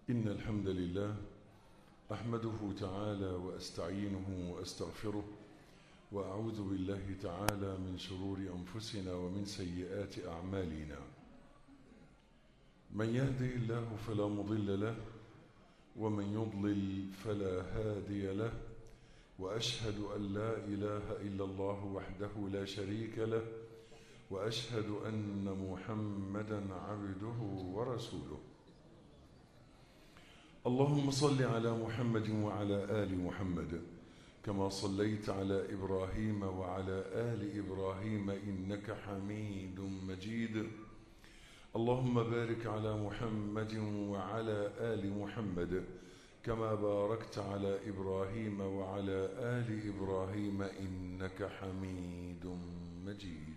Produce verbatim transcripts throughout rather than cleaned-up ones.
إن الحمد لله أحمده تعالى وأستعينه وأستغفره وأعوذ بالله تعالى من شرور أنفسنا ومن سيئات أعمالنا. من يهده الله فلا مضل له ومن يضلل فلا هادي له، وأشهد أن لا إله إلا الله وحده لا شريك له، وأشهد أن محمدا عبده ورسوله. اللهم صل على محمد وعلى آل محمد كما صليت على إبراهيم وعلى آل إبراهيم إنك حميد مجيد. اللهم بارك على محمد وعلى آل محمد كما باركت على إبراهيم وعلى آل إبراهيم إنك حميد مجيد.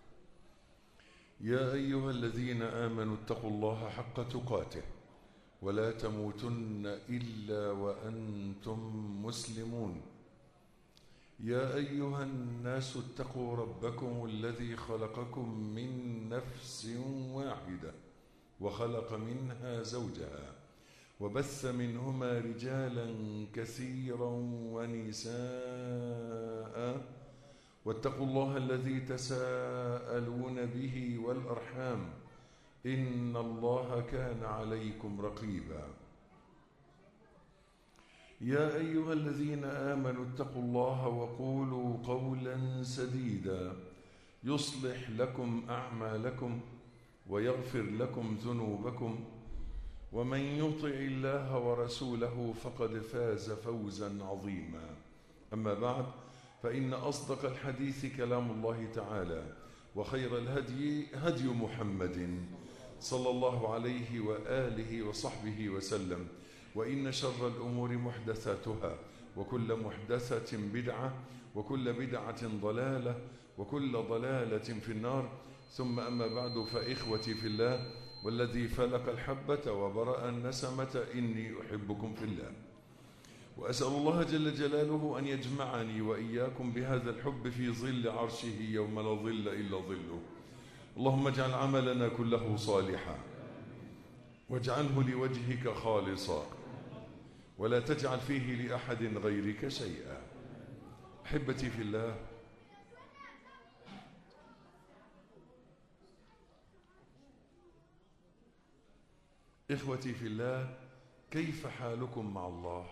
يا أيها الذين آمنوا اتقوا الله حق تقاته ولا تموتن إلا وأنتم مسلمون. يا أيها الناس اتقوا ربكم الذي خلقكم من نفس واحدة وخلق منها زوجها وبث منهما رجالا كثيرا ونساء، واتقوا الله الذي تساءلون به والأرحام إن الله كان عليكم رقيبا. يا أيها الذين آمنوا اتقوا الله وقولوا قولا سديدا يصلح لكم أعمالكم ويغفر لكم ذنوبكم، ومن يطع الله ورسوله فقد فاز فوزا عظيما. أما بعد، فإن أصدق الحديث كلام الله تعالى، وخير الهدي هدي محمد صلى الله عليه وآله وصحبه وسلم، وإن شر الأمور محدثاتها، وكل محدثة بدعة، وكل بدعة ضلالة، وكل ضلالة في النار. ثم أما بعد، فإخوتي في الله والذي فلق الحبة وبرأ النسمة إني أحبكم في الله، وأسأل الله جل جلاله أن يجمعني وإياكم بهذا الحب في ظل عرشه يوم لا ظل إلا ظله. اللهم اجعل عملنا كله صالحا واجعله لوجهك خالصا ولا تجعل فيه لأحد غيرك شيئا. أحبتي في الله، إخوتي في الله، كيف حالكم مع الله؟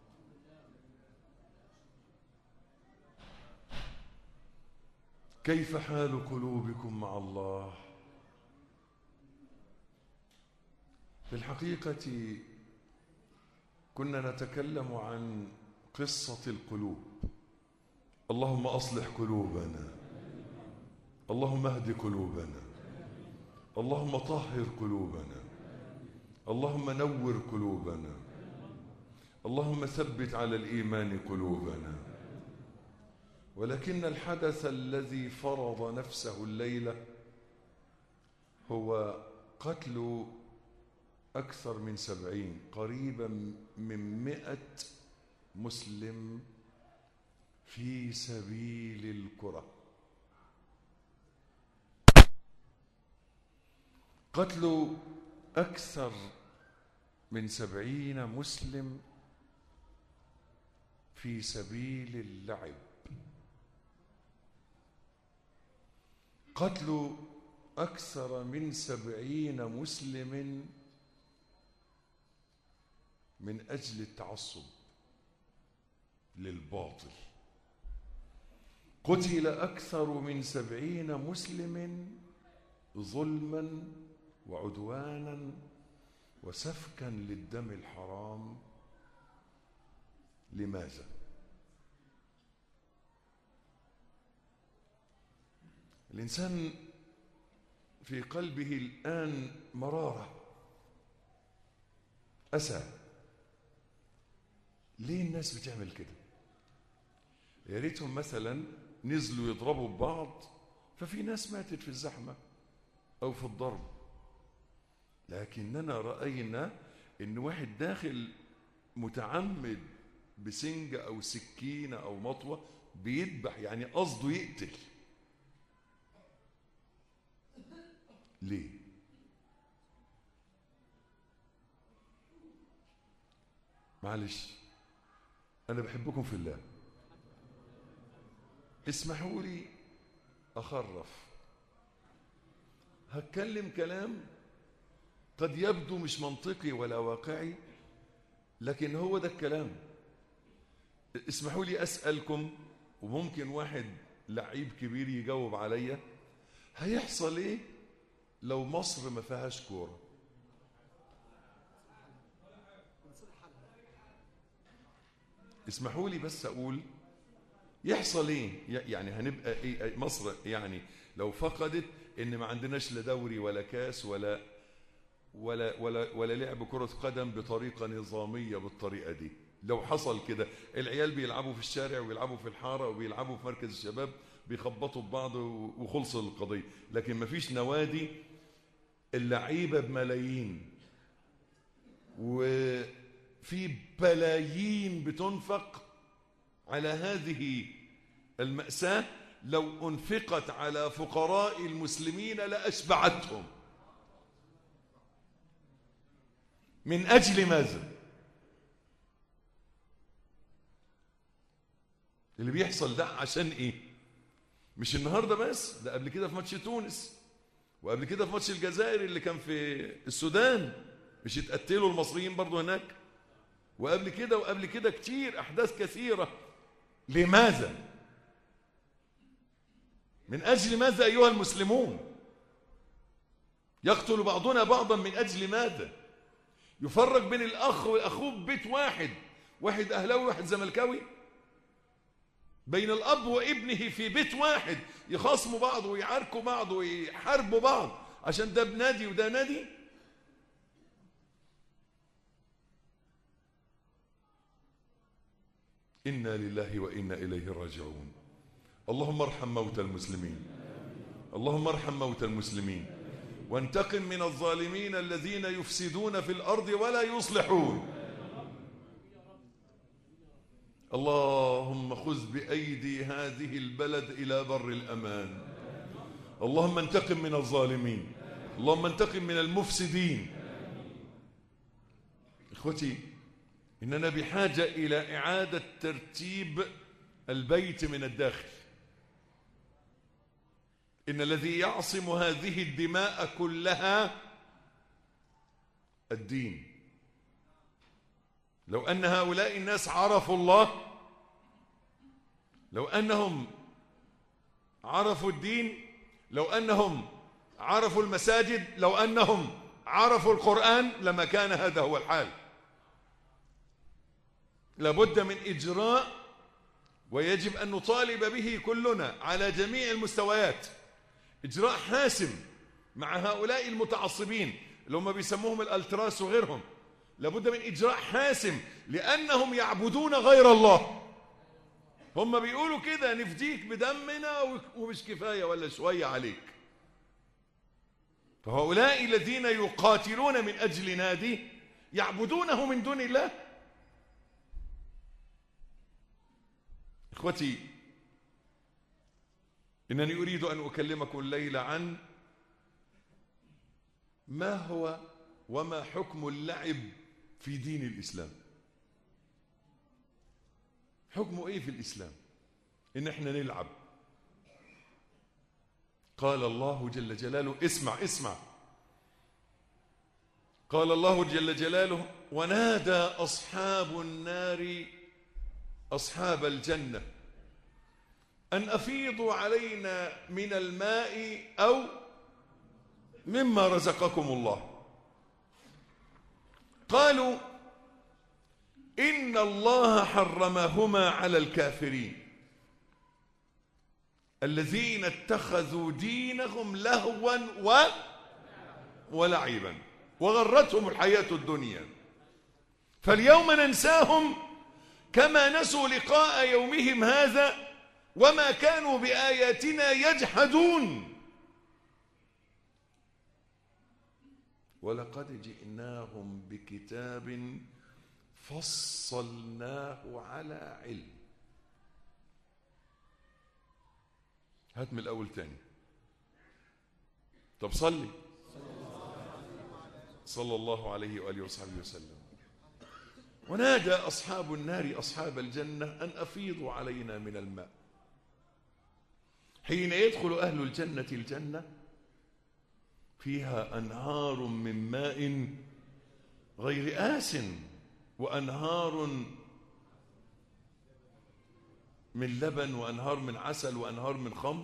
كيف حال قلوبكم مع الله؟ في الحقيقة كنا نتكلم عن قصة القلوب. اللهم أصلح قلوبنا، اللهم اهد قلوبنا، اللهم طهر قلوبنا، اللهم نور قلوبنا، اللهم ثبت على الإيمان قلوبنا. ولكن الحدث الذي فرض نفسه الليلة هو قتل أكثر من سبعين، قريبا من مئة مسلم في سبيل الكرة. قتل أكثر من سبعين مسلم في سبيل اللعب. قتل أكثر من سبعين مسلم من أجل التعصب للباطل. قتل أكثر من سبعين مسلم ظلما وعدوانا وسفكا للدم الحرام. لماذا؟ الإنسان في قلبه الآن مرارة، أسى. ليه الناس بتعمل كده؟ يا ريتهم مثلا نزلوا يضربوا ببعض، ففي ناس ماتت في الزحمة أو في الضرب، لكننا رأينا إن واحد داخل متعمد بسنجة أو سكينة أو مطوة بيذبح، يعني قصده يقتل. ليه؟ معلش أنا بحبكم في الله، اسمحوا لي أخرف، هتكلم كلام قد يبدو مش منطقي ولا واقعي، لكن هو ده الكلام. اسمحوا لي أسألكم، وممكن واحد لعيب كبير يجاوب عليا، هيحصل ايه لو مصر ما فيهاش كورة؟ اسمحوا لي بس أقول يحصل ايه؟ يعني هنبقى ايه مصر يعني لو فقدت ان ما عندناش لا دوري ولا كاس ولا ولا ولا ولا لعب كرة قدم بطريقة نظامية بالطريقة دي؟ لو حصل كده، العيال بيلعبوا في الشارع ويلعبوا في الحارة وبيلعبوا في مركز الشباب، بيخبطوا ببعض وخلص القضية، لكن مفيش نوادي، اللعيبة بملايين وفي بلايين بتنفق على هذه المأساة، لو أنفقت على فقراء المسلمين لأشبعتهم. من أجل ماذا؟ اللي بيحصل ده عشان إيه؟ مش النهاردة بس، ده قبل كده في ماتش تونس، وقبل كده في ماتش الجزائر اللي كان في السودان، مش اتقتلوا المصريين برضو هناك، وقبل كده وقبل كده كتير، أحداث كثيرة. لماذا؟ من أجل ماذا أيها المسلمون؟ يقتل بعضنا بعضا من أجل ماذا؟ يفرق بين الأخ والأخوه ببيت واحد، واحد أهلاوي واحد زملكاوي، بين الأب وابنه في بيت واحد، يخاصموا بعض ويعاركوا بعض ويحاربوا بعض عشان ده بنادي وده نادي. إنا لله وإنا إليه راجعون. اللهم ارحم موتى المسلمين، اللهم ارحم موتى المسلمين، وانتقم من الظالمين الذين يفسدون في الأرض ولا يصلحون. اللهم خذ بأيدي هذه البلد إلى بر الأمان. اللهم انتقم من الظالمين، اللهم انتقم من المفسدين. إخوتي، إننا بحاجة إلى إعادة ترتيب البيت من الداخل. إن الذي يعصم هذه الدماء كلها الدين. لو أن هؤلاء الناس عرفوا الله، لو أنهم عرفوا الدين، لو أنهم عرفوا المساجد، لو أنهم عرفوا القرآن، لما كان هذا هو الحال. لابد من إجراء، ويجب أن نطالب به كلنا على جميع المستويات، إجراء حاسم مع هؤلاء المتعصبين اللي هم بيسموهم الألتراس وغيرهم. لابد من إجراء حاسم، لأنهم يعبدون غير الله. هم بيقولوا كده نفديك بدمنا ومش كفاية ولا شوية عليك. فهؤلاء الذين يقاتلون من أجل نادي يعبدونه من دون الله. إخوتي، إنني أريد أن أكلمكم الليلة عن ما هو وما حكم اللعب في دين الإسلام. حكمه إيه في الإسلام إن إحنا نلعب؟ قال الله جل جلاله، اسمع اسمع، قال الله جل جلاله: ونادى أصحاب النار أصحاب الجنة أن أفيضوا علينا من الماء أو مما رزقكم الله. قالوا إن الله حرمهما على الكافرين الذين اتخذوا دينهم لهوا و ولعبا وغرتهم الحياة الدنيا فاليوم ننساهم كما نسوا لقاء يومهم هذا وما كانوا بآياتنا يجحدون ولقد جئناهم بكتاب فصلناه على علم. هات من الأول تاني. طب صلي صلى الله عليه وآله وصحبه وسلم. ونادى أصحاب النار أصحاب الجنة أن أفيضوا علينا من الماء. حين يدخل أهل الجنة الجنة فيها أنهار من ماء غير آس، وأنهار من لبن، وأنهار من عسل، وأنهار من خمر.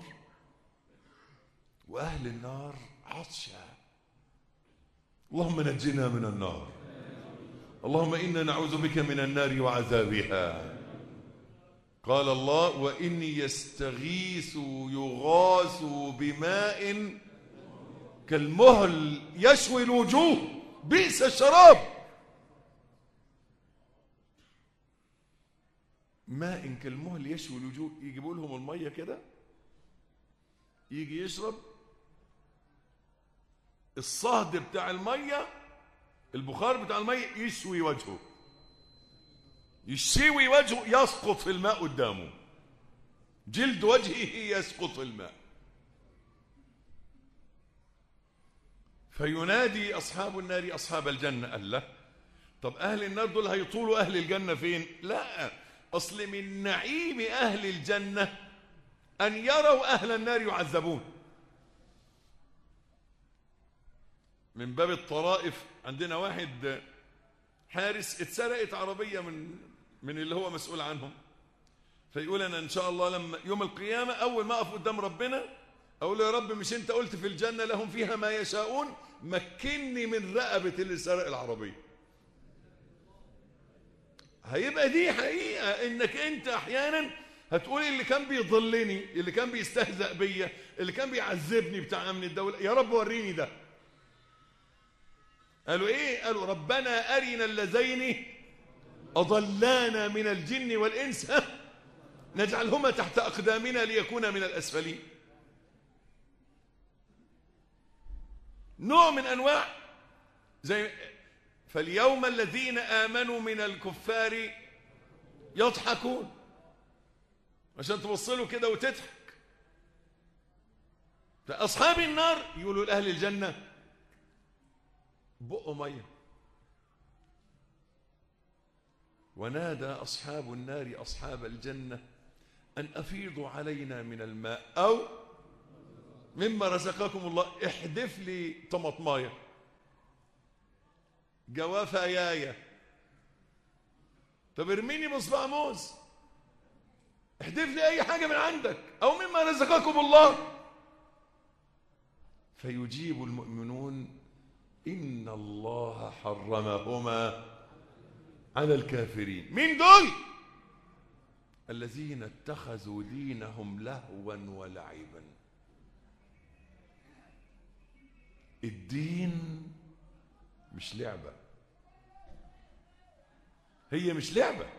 وأهل النار عطشا. اللهم نجنا من النار، اللهم إنا نعوذ بك من النار وعذابها. قال الله: وإن يستغيثوا يغاثوا بماء كالمهل يشوي الوجوه بئس الشراب. ماء كالمهل يشوي الوجوه. يجيبوا لهم المية كده، يجي يشرب، الصهد بتاع المية، البخار بتاع المية يشوي وجهه، يشوي وجهه، يسقط في الماء قدامه، جلد وجهه يسقط في الماء. فينادي أصحاب النار أصحاب الجنة. قال له: طب أهل النار دول هيطولوا أهل الجنة فين؟ لا، أصل من نعيم أهل الجنة أن يروا أهل النار يعذبون. من باب الطرائف، عندنا واحد حارس اتسرقت عربية من من اللي هو مسؤول عنهم، فيقول: أنا إن شاء الله لما يوم القيامة أول ما أقف قدام ربنا أقول له: يا رب مش أنت قلت في الجنة لهم فيها ما يشاءون؟ مكنني من رقبة اللي سرق العربية. هيبقى دي حقيقة إنك أنت أحيانا هتقول: اللي كان بيضلني، اللي كان بيستهزأ بيا، اللي كان بيعذبني بتاع أمن الدولة، يا رب وريني ده. قالوا إيه؟ قالوا: ربنا أرنا اللذين أضلانا من الجن والإنس نجعلهما تحت أقدامنا ليكونا من الأسفلين. نوع من أنواع زي فاليوم الذين آمنوا من الكفار يضحكون، عشان توصلوا كده وتضحك. فأصحاب النار يقولوا لأهل الجنة: بقوا مية. ونادى أصحاب النار أصحاب الجنة أن أفيضوا علينا من الماء أو مما رزقكم الله. احدف لي طماطمايه، جوافة يايا، طب ارميني مصباح موز، احدف لي أي حاجة من عندك، أو مما رزقكم الله. فيجيب المؤمنون: إن الله حرمهما على الكافرين. من دول؟ الذين اتخذوا دينهم لهوا ولعبا. الدين مش لعبة، هي مش لعبة.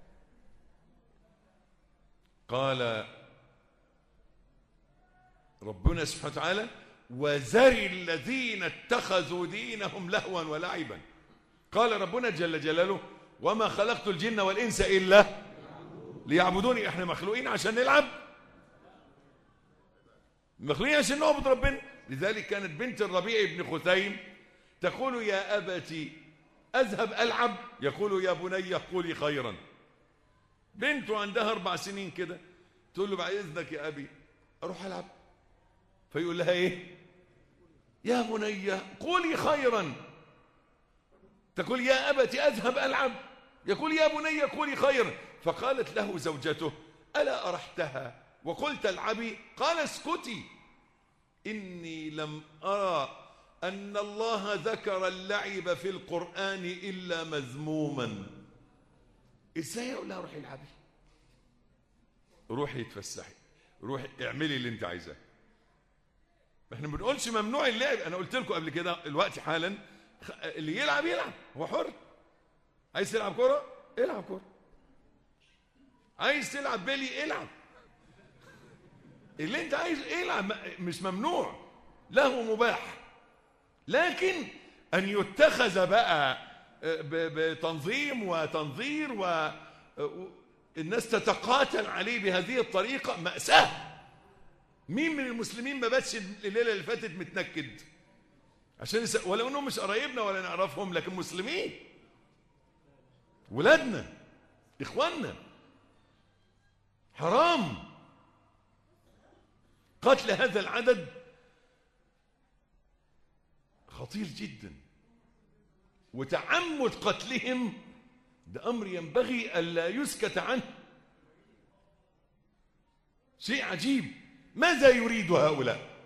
قال ربنا سبحانه وتعالى: وذر الذين اتخذوا دينهم لهوا ولعبا. قال ربنا جل جلاله: وما خلقت الجن والإنس إلا ليعبدوني. احنا مخلوقين عشان نلعب؟ مخلوقين عشان نعبد ربنا. لذلك كانت بنت الربيع بن خثيم تقول: يا أبتي أذهب ألعب؟ يقول: يا بني قولي خيرا. بنته عندها أربع سنين كده تقول له: بعد إذنك يا أبي أروح ألعب. فيقول لها: إيه؟ يا بني قولي خيرا. تقول: يا أبتي أذهب ألعب؟ يقول: يا بني قولي خيرا. فقالت له زوجته: ألا أرحتها وقلت العبي؟ قال: اسكتي، إني لم أرى أن الله ذكر اللعب في القرآن إلا مذموما. إزاي أقول لها روحي العبي؟ روحي اتفسحي، روحي اعملي اللي انت عايزاه. احنا ما بنقولش ممنوع اللعب. انا قلت لكم قبل كده الوقت حالا اللي يلعب يلعب، هو حر. عايز تلعب كرة العب كرة، عايز تلعب بيلي العب، اللي انت عايز العب، مش ممنوع، له مباح. لكن ان يتخذ بقى بتنظيم وتنظير والناس تتقاتل عليه بهذه الطريقة مأساة. مين من المسلمين ما باتش الليلة اللي فاتت متنكد عشان يس... ولو انهم مش قرايبنا ولا نعرفهم، لكن مسلمين. ولادنا، إخواننا. حرام قتل هذا العدد، خطير جدا. وتعمد قتلهم ده أمر ينبغي ألا يسكت عنه، شيء عجيب. ماذا يريد هؤلاء؟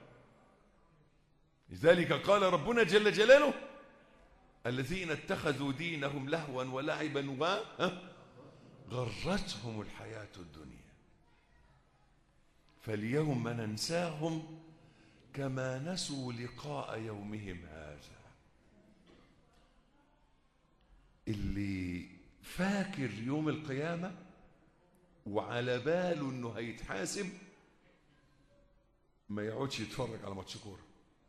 لذلك قال ربنا جل جلاله: الذين اتخذوا دينهم لهوا ولعبا وغرتهم الحياة الدنيا فاليوم ننساهم كما نسوا لقاء يومهم هذا. اللي فاكر يوم القيامة وعلى باله انه هيتحاسب ما يقعدش يتفرج على ماتش كوره.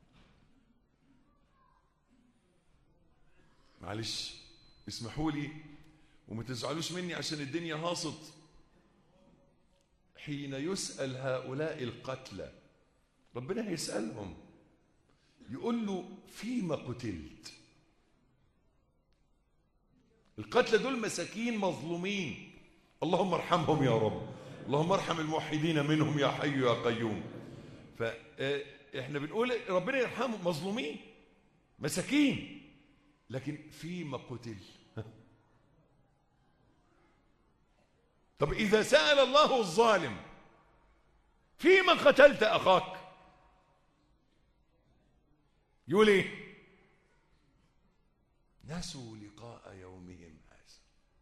معلش اسمحوا لي وما تزعلوش مني عشان الدنيا هاصت. حين يسأل هؤلاء القتلى ربنا هيسألهم، يقول له: فيما قتلت؟ القتلى دول مساكين مظلومين، اللهم ارحمهم يا رب، اللهم ارحم الموحدين منهم يا حي يا قيوم. فاحنا بنقول ربنا يرحمهم، مظلومين مساكين، لكن فيما قتل. طب إذا سأل الله الظالم: فيما قتلت أخاك؟ يقول إيه؟ نسوا لقاء يومهم هذا.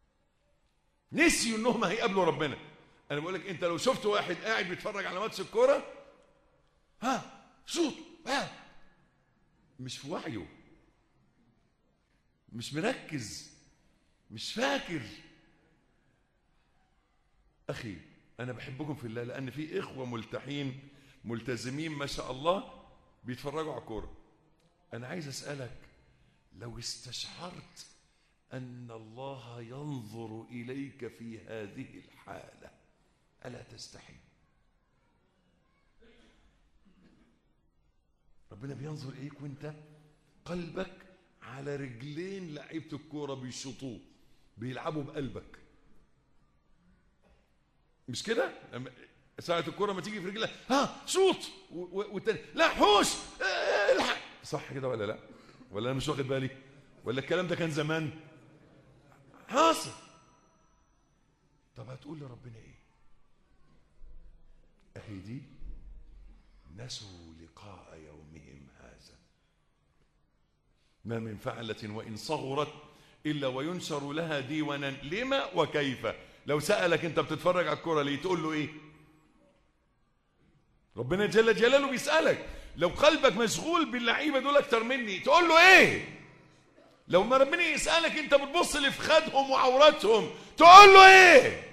نسيوا إنهم هيقابلوا ربنا. أنا بقول لك أنت لو شفت واحد قاعد بيتفرج على ماتش الكورة، ها شوط، ها مش في وعيه، مش مركز، مش فاكر. أخي أنا بحبكم في الله، لأن في إخوة ملتحين ملتزمين ما شاء الله بيتفرجوا على كورة. أنا عايز أسألك، لو استشعرت أن الله ينظر إليك في هذه الحالة ألا تستحي؟ ربنا بينظر إليك وأنت قلبك على رجلين لعيبة الكورة بيشوطوه، بيلعبوا بقلبك، مش كده؟ ساعة الكورة ما تيجي في رجلك، ها شوط، والتاني لا حوش الحق، صح كده ولا لا؟ ولا أنا مش واخد بالي؟ ولا الكلام ده كان زمان حاصل؟ طب هتقول لربنا إيه؟ أهي دي نسوا لقاء يومهم هذا. ما من فعلة وإن صغرت إلا وينشر لها ديوانا لما وكيف. لو سألك أنت بتتفرج على الكرة ليه، تقول له إيه؟ ربنا جل جلاله بيسألك. لو قلبك مشغول باللعيبة دول أكتر مني تقول له إيه؟ لو ما ربنا يسألك أنت بتبص لفخادهم وعوراتهم تقول له إيه؟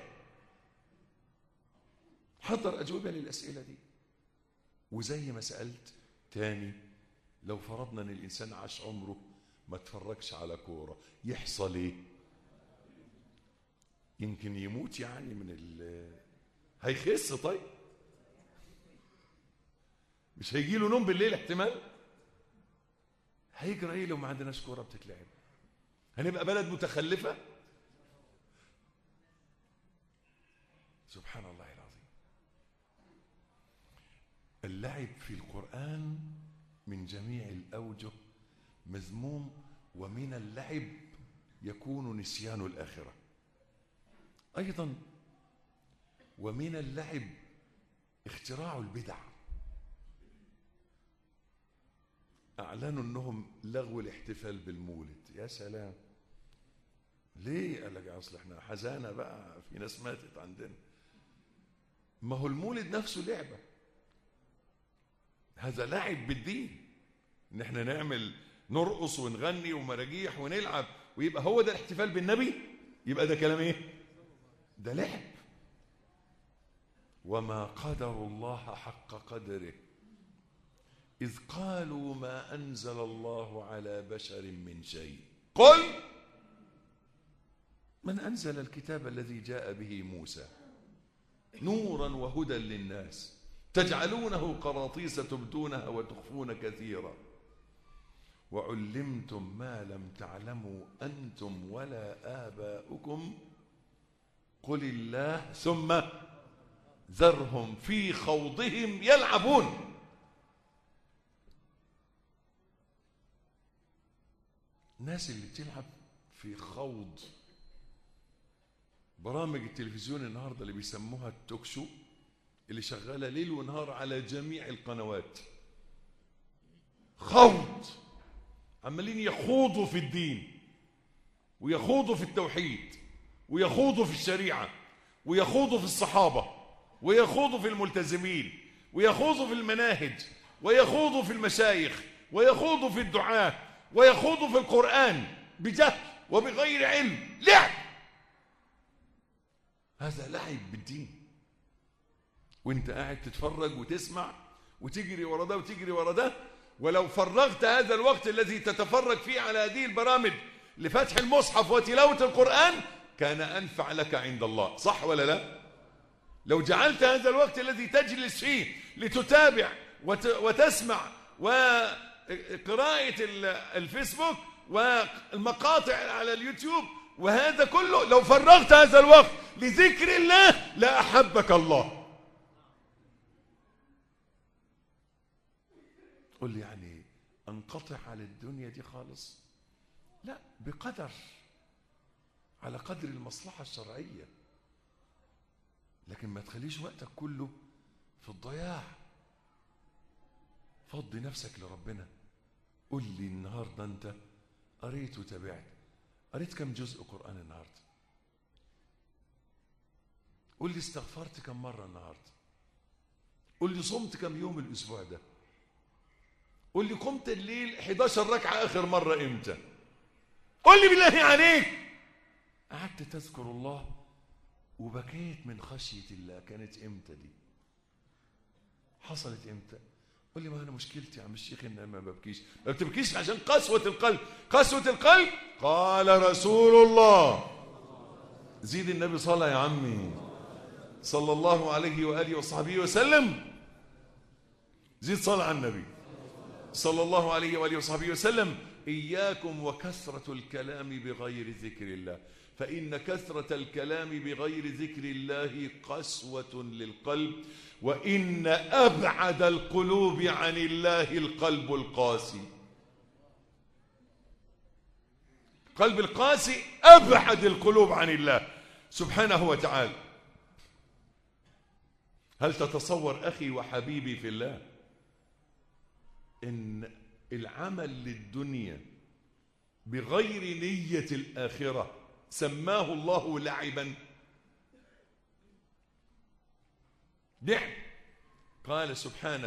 حضر أجوبة للأسئلة دي. وزي ما سألت تاني، لو فرضنا أن الإنسان عاش عمره ما تفرجش على كورة يحصل إيه؟ يمكن يموت يعني من ال هيخس. طيب مش هيجي له نوم بالليل احتمال؟ هيجرى ايه لو ما عندناش كوره بتتلعب؟ هنبقى بلد متخلفه؟ سبحان الله العظيم. اللعب في القرآن من جميع الأوجه مذموم، ومن اللعب يكون نسيان الآخرة أيضا، ومن اللعب اختراع البدع. أعلنوا أنهم لغوا الاحتفال بالمولد. يا سلام، ليه؟ قال لك أصل احنا حزانة بقى، في ناس ماتت عندنا. ما هو المولد نفسه لعبة، هذا لعب بالدين، ان احنا نعمل نرقص ونغني ومراجيح ونلعب ويبقى هو ده الاحتفال بالنبي، يبقى ده كلام ايه؟ ده لعب. وما قدر الله حق قدره إذ قالوا ما أنزل الله على بشر من شيء قل من أنزل الكتاب الذي جاء به موسى نورا وهدى للناس تجعلونه قراطيس تبدونها وتخفون كثيرا وعلمتم ما لم تعلموا أنتم ولا آباؤكم قل الله ثم ذرهم في خوضهم يلعبون. الناس اللي بتلعب في خوض برامج التلفزيون النهارده اللي بيسموها التوك شو، اللي شغاله ليل ونهار على جميع القنوات، خوض، عمالين يخوضوا في الدين ويخوضوا في التوحيد ويخوضوا في الشريعه ويخوضوا في الصحابه ويخوضوا في الملتزمين ويخوضوا في المناهج ويخوضوا في المشايخ ويخوضوا في الدعاة ويخوضوا في القرآن بجهل وبغير علم. لعب، هذا لعب بالدين، وانت قاعد تتفرج وتسمع وتجري ورا ده وتجري ورا ده. ولو فرغت هذا الوقت الذي تتفرج فيه على هذه البرامج لفتح المصحف وتلاوة القرآن كان أنفع لك عند الله، صح ولا لا؟ لو جعلت هذا الوقت الذي تجلس فيه لتتابع وتسمع وقراءة الفيسبوك والمقاطع على اليوتيوب وهذا كله، لو فرغت هذا الوقت لذكر الله لأحبك الله. قل لي يعني انقطع على الدنيا دي خالص؟ لا، بقدر، على قدر المصلحة الشرعية، لكن ما تخليش وقتك كله في الضياع. فضي نفسك لربنا. قل لي النهاردة انت قريت وتابعت، قريت كم جزء قرآن النهاردة؟ قل لي استغفرت كم مرة النهاردة؟ قل لي صمت كم يوم الأسبوع ده؟ قل لي قمت الليل حداشر ركعة آخر مرة إمتى؟ قل لي بالله عليك قعدت تذكر الله وبكيت من خشية الله كانت إمتى دي؟ حصلت إمتى؟ قل لي ما أنا مشكلتي يا عم الشيخ إن ما ببكيش. ما بتبكيش عشان قسوة القلب. قسوة القلب قال رسول الله، زيد النبي صلى يا عمي صلى الله عليه وآله وصحبه وسلم، زيد صلى على النبي صلى الله عليه وآله وصحبه وسلم. إياكم وكثرة الكلام بغير ذكر الله، فإن كثرة الكلام بغير ذكر الله قسوة للقلب، وإن أبعد القلوب عن الله القلب القاسي. قلب القاسي أبعد القلوب عن الله سبحانه وتعالى. هل تتصور أخي وحبيبي في الله إن العمل للدنيا بغير نية الآخرة سماه الله لعبا؟ نعم، قال سبحانه: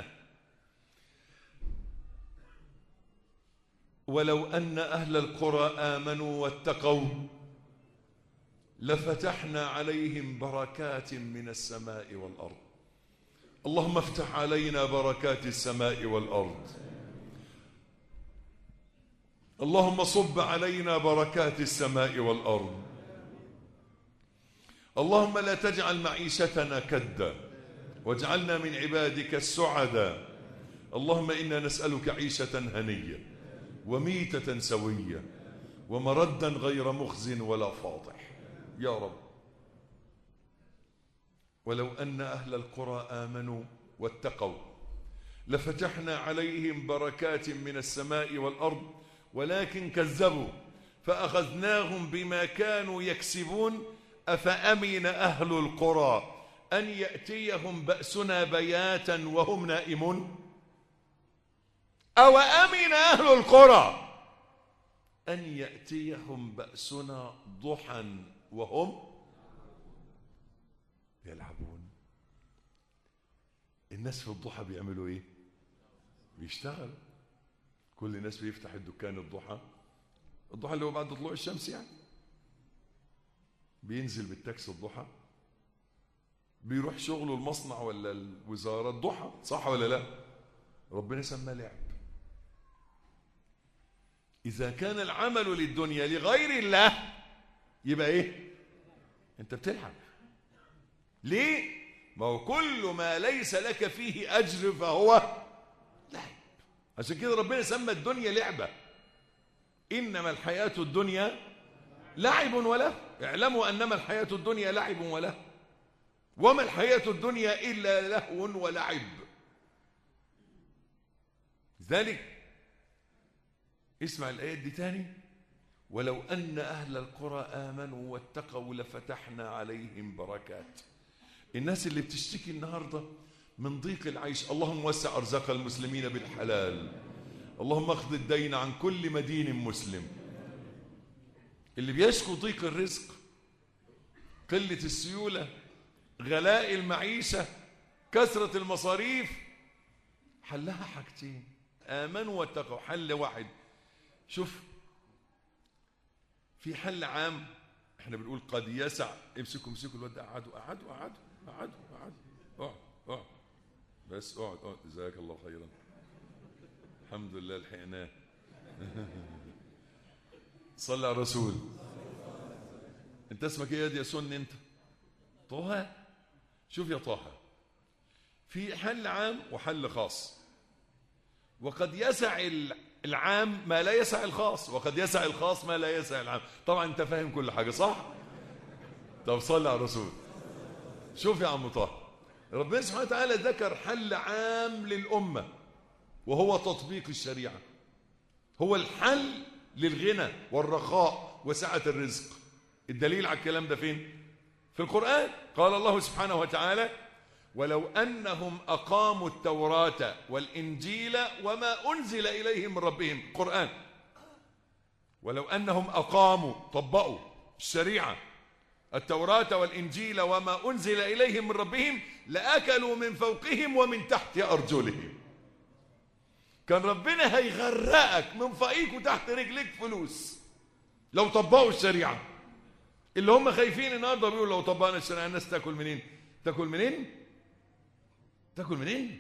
ولو أن أهل القرى آمنوا واتقوا لفتحنا عليهم بركات من السماء والأرض. اللهم افتح علينا بركات السماء والأرض. اللهم صب علينا بركات السماء والأرض. اللهم لا تجعل معيشتنا كدا واجعلنا من عبادك السعداء. اللهم إنا نسألك عيشة هنية وميتة سوية ومردا غير مخز ولا فاضح يا رب. ولو أن أهل القرى آمنوا واتقوا لفتحنا عليهم بركات من السماء والأرض ولكن كذبوا فأخذناهم بما كانوا يكسبون. أفأمن أهل القرى أن يأتيهم بأسنا بياتا وهم نائمون؟ أو أمن أهل القرى أن يأتيهم بأسنا ضحى وهم يلعبون؟ الناس في الضحى بيعملوا ايه؟ بيشتغل. كل الناس بيفتح الدكان الضحى، الضحى اللي هو بعد طلوع الشمس يعني، بينزل بالتاكسي الضحى، بيروح شغله المصنع ولا الوزارة الضحى، صح ولا لا؟ ربنا سماه لعب. إذا كان العمل للدنيا لغير الله يبقى ايه؟ انت بتلعب. ليه؟ ما هو كل ما ليس لك فيه أجر فهو لعب. عشان كده ربنا سمى الدنيا لعبة. إنما الحياة الدنيا لعب وله، اعلموا أنما الحياة الدنيا لعب وله، وما الحياة الدنيا إلا لهو ولعب. لذلك اسمع الآيات دي تاني: ولو أن أهل القرى آمنوا واتقوا لفتحنا عليهم بركات. الناس اللي بتشتكي النهاردة من ضيق العيش، اللهم وسع أرزاق المسلمين بالحلال، اللهم اخذ الدين عن كل مدين مسلم. اللي بيشكو ضيق الرزق، قلة السيولة، غلاء المعيشة، كثرة المصاريف، حلها حاجتين: آمنوا واتقوا. حل واحد، شوف، في حل عام احنا بنقول قد يسع، امسكوا امسكوا الواد، قعدوا قعدوا قعدوا قعدوا قعدوا اقعد اقعد بس اقعد اقعد جزاك الله خيرا، الحمد لله لحقناه. صلى على الرسول. انت اسمك ايه يا سن؟ انت طه. شوف يا طه، في حل عام وحل خاص، وقد يسع العام ما لا يسع الخاص، وقد يسع الخاص ما لا يسع العام. طبعا انت فاهم كل حاجة صح؟ طب صلى على الرسول. شوف يا عم طه، ربنا سبحانه وتعالى ذكر حل عام للأمة وهو تطبيق الشريعة، هو الحل للغنى والرخاء وسعة الرزق. الدليل على الكلام ده فين؟ في القرآن. قال الله سبحانه وتعالى: ولو أنهم أقاموا التوراة والإنجيل وما أنزل إليهم من ربهم. قرآن. ولو أنهم أقاموا، طبقوا الشريعة، التوراة والإنجيل وما أنزل إليهم من ربهم لأكلوا من فوقهم ومن تحت أرجلهم. كان ربنا هيغرقك من فوقيك وتحت رجليك فلوس لو طبقوا الشريعة. اللي هم خايفين النهارده بيقولوا لو طبقنا الشريعة الناس تاكل منين؟ تاكل منين؟ تاكل منين؟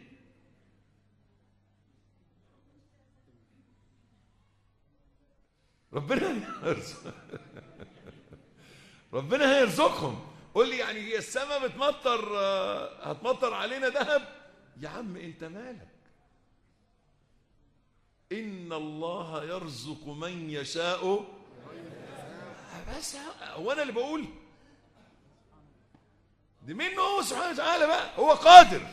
ربنا هيرزق. ربنا هيرزقهم. قول لي يعني هي السماء بتمطر، هتمطر علينا ذهب؟ يا عم انت مالك؟ إن الله يرزق من يشاء. بس هو أنا اللي بقول؟ دي منه هو سبحانه وتعالى بقى، هو قادر.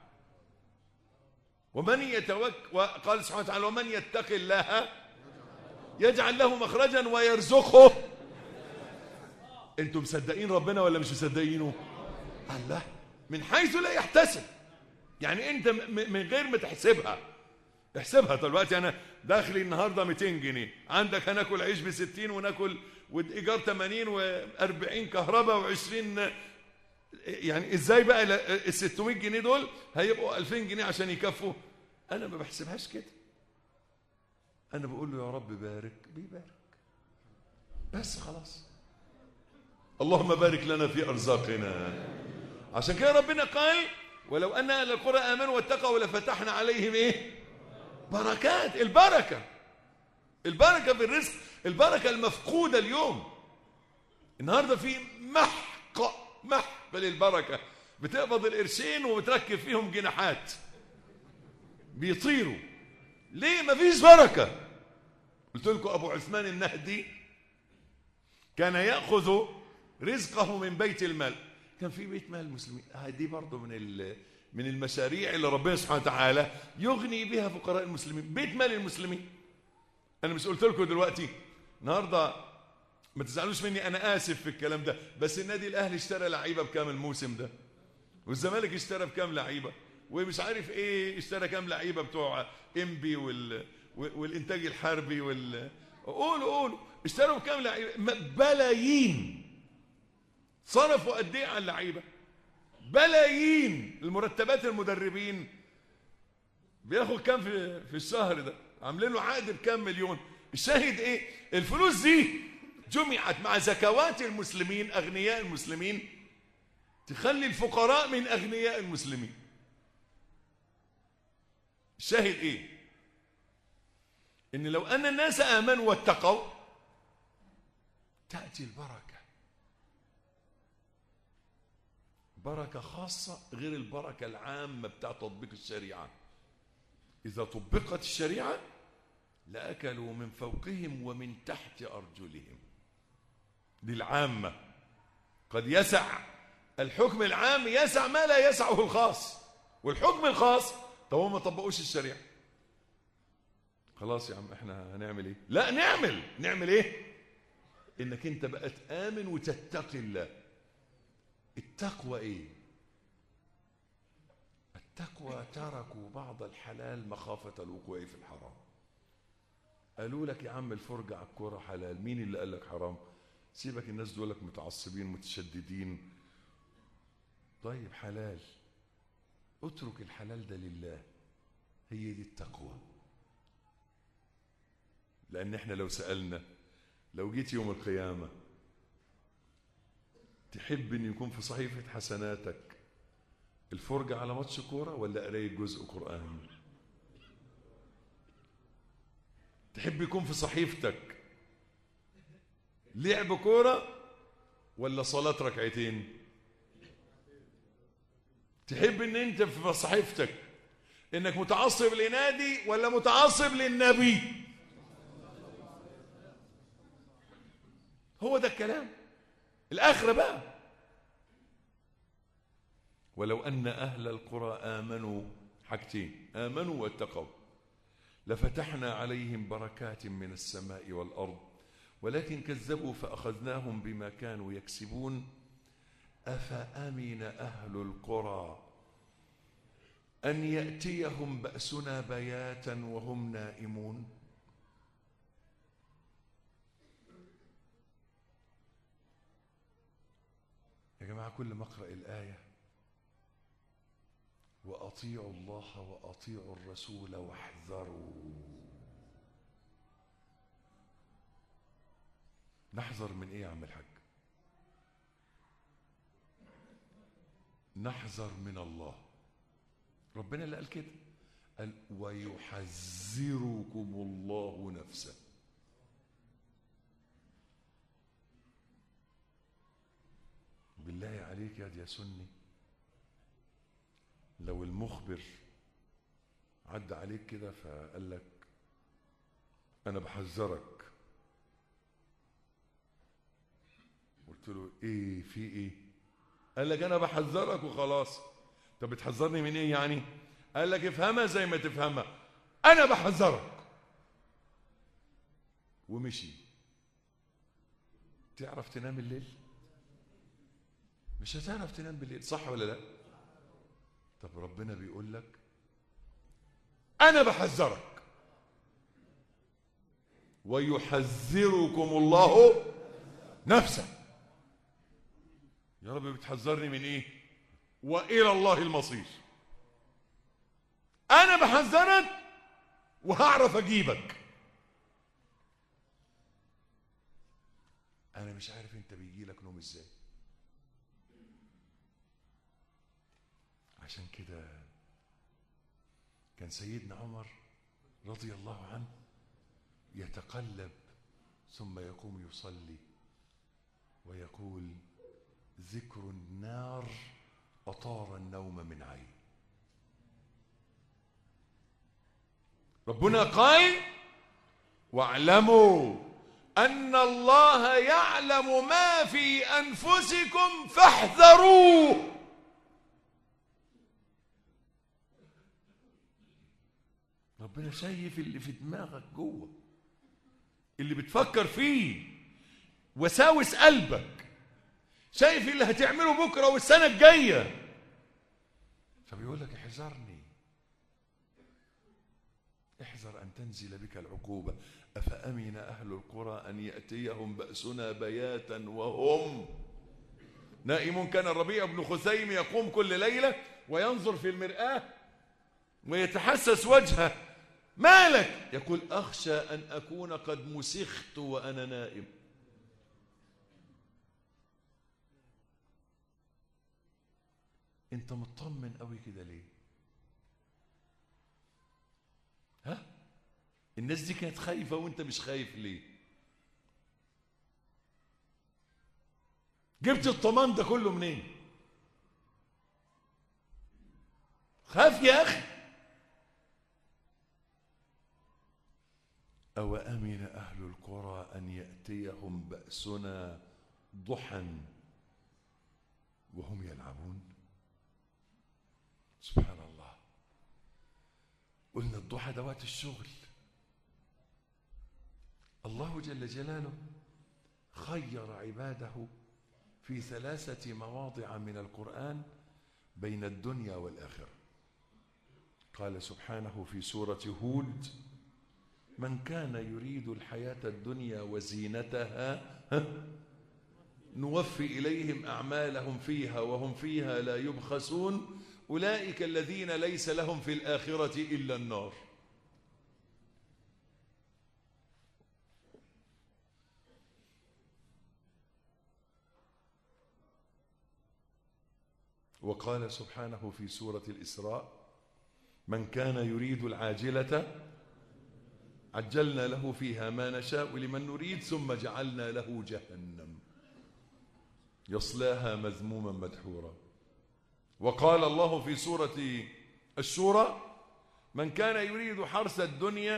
ومن يتوكل، قال سبحانه وتعالى: ومن يتق الله يجعل له مخرجا ويرزقه. انتم مصدقين ربنا ولا مش مصدقينه؟ الله، من حيث لا يحتسب. يعني انت من غير ما تحسبها، احسبها. دلوقتي انا داخلي النهارده مئتين جنيه، عندك هناكل عيش ب ستين وناكل وايجار ثمانين وأربعين كهرباء وعشرين، يعني ازاي بقى ال ستمائة جنيه دول هيبقوا ألفين جنيه عشان يكفوا؟ انا ما بحسبهاش كده، انا بقول له يا رب بارك، بيبارك بس خلاص. اللهم بارك لنا في ارزاقنا. عشان كده ربنا قال: ولو ان اهل القرى امنوا واتقوا لفتحنا عليهم ايه؟ بركات. البركه، البركه في الرزق، البركه المفقوده اليوم. النهارده في محق محق للبركه، بتقبض القرشين وبتركب فيهم جناحات بيطيروا. ليه؟ مفيش بركه. قلت لكم ابو عثمان النهدي كان ياخذ رزقه من بيت المال. كان في بيت مال المسلمين، هذه برضه من من المشاريع اللي ربنا سبحانه وتعالى يغني بها فقراء المسلمين. بيت مال المسلمين. انا مش قلت لكم دلوقتي النهارده، ما تزعلوش مني انا اسف في الكلام ده، بس النادي الاهلي اشترى لعيبه بكام الموسم ده، والزمالك اشترى بكام لعيبه، ومش عارف ايه اشترى كام لعيبه بتوع انبي وال والانتاج الحربي وال قولوا قولوا اشتروا بكام لعيبه؟ بلايين. صرفوا قد ايه على اللعيبه؟ بلايين. المرتبات المدربين بياخد كام في في الشهر ده؟ عاملين له عقد بكام مليون؟ الشاهد ايه؟ الفلوس دي جمعت مع زكوات المسلمين، اغنياء المسلمين، تخلي الفقراء من اغنياء المسلمين. الشاهد ايه؟ ان لو ان الناس امنوا واتقوا تاتي البركه، بركه خاصه غير البركه العامه بتاع تطبيق الشريعه. اذا طبقت الشريعه لأكلوا من فوقهم ومن تحت أرجلهم. للعامة. قد يسع الحكم العام يسع ما لا يسعه الخاص، والحكم الخاص طب هم ما طبقوش الشريعة، خلاص يا عم احنا هنعمل ايه؟ لا نعمل نعمل ايه؟ انك انت بقى تآمن وتتقي الله. التقوى ايه؟ التقوى تركوا بعض الحلال مخافة الوقوع في الحرام. قالوا لك يا عم الفرجة على الكورة حلال، مين اللي قال لك حرام؟ سيبك الناس دولك متعصبين متشددين. طيب حلال، اترك الحلال ده لله، هي دي التقوى. لأن احنا لو سألنا، لو جيت يوم القيامة تحب ان يكون في صحيفة حسناتك الفرجة على ماتش كورة ولا قراية جزء قرآن؟ تحب يكون في صحيفتك لعب كورة ولا صلاة ركعتين؟ تحب ان انت في صحيفتك انك متعصب لنادي ولا متعصب للنبي؟ هو ده الكلام. الآخرة بقى. ولو أن أهل القرى آمنوا، حاجتين، آمنوا واتقوا، لفتحنا عليهم بركات من السماء والأرض ولكن كذبوا فأخذناهم بما كانوا يكسبون. أفأمن أهل القرى أن يأتيهم بأسنا بياتا وهم نائمون. يا جماعة كل ما أقرأ الآية وأطيعوا الله وأطيعوا الرسول واحذروا، نحذر من إيه يا عم الحاج؟ نحذر من الله. ربنا اللي قال كده، قال ويحذركم الله نفسه. بالله عليك يا يا سني، لو المخبر عدى عليك كده فقال لك أنا بحذرك، قلت له إيه في إيه؟ قال لك أنا بحذرك وخلاص. طب بتحذرني من إيه يعني؟ قال لك افهمها زي ما تفهمها، أنا بحذرك، ومشي. تعرف تنام الليل؟ مش هتعرف تنام بالليل، صح ولا لا؟ طب ربنا بيقول لك أنا بحذرك ويحذركم الله نفسه. يا رب بتحذرني من إيه؟ وإلى الله المصير. أنا بحذرك وهعرف أجيبك. أنا مش عارف أنت بيجي لك نوم إزاي. عشان كده كان سيدنا عمر رضي الله عنه يتقلب ثم يقوم يصلي ويقول ذكر النار أطار النوم من عين. ربنا قال واعلموا أن الله يعلم ما في أنفسكم فاحذروه. ربنا شايف اللي في دماغك جوه، اللي بتفكر فيه، وساوس قلبك، شايف اللي هتعمله بكره والسنه الجايه، فبيقول لك احذرني، احذر ان تنزل بك العقوبه. افامن اهل القرى ان ياتيهم باسنا بياتا وهم نائمون. كان الربيع بن خثيم يقوم كل ليله وينظر في المرآة ويتحسس وجهه، مالك؟ يقول أخشى أن أكون قد مسخت وأنا نائم. أنت مطمن قوي كده ليه؟ ها؟ الناس دي كانت خايفة وأنت مش خايف ليه؟ جبت الطمان ده كله منين؟ خاف يا أخي. أو أمن أهل القرى أن يأتيهم بأسنا ضحى وهم يلعبون. سبحان الله. قلنا الضحى ده وقت الشغل. الله جل جلاله خير عباده في ثلاثة مواضع من القرآن بين الدنيا والآخرة. قال سبحانه في سورة هود: من كان يريد الحياة الدنيا وزينتها نوفي إليهم أعمالهم فيها وهم فيها لا يبخسون أولئك الذين ليس لهم في الآخرة إلا النار. وقال سبحانه في سورة الإسراء: من كان يريد العاجلة عجلنا له فيها ما نشاء لمن نريد ثم جعلنا له جهنم يصلاها مذموما مدحورا. وقال الله في سورة الشورى: من كان يريد حرث الدنيا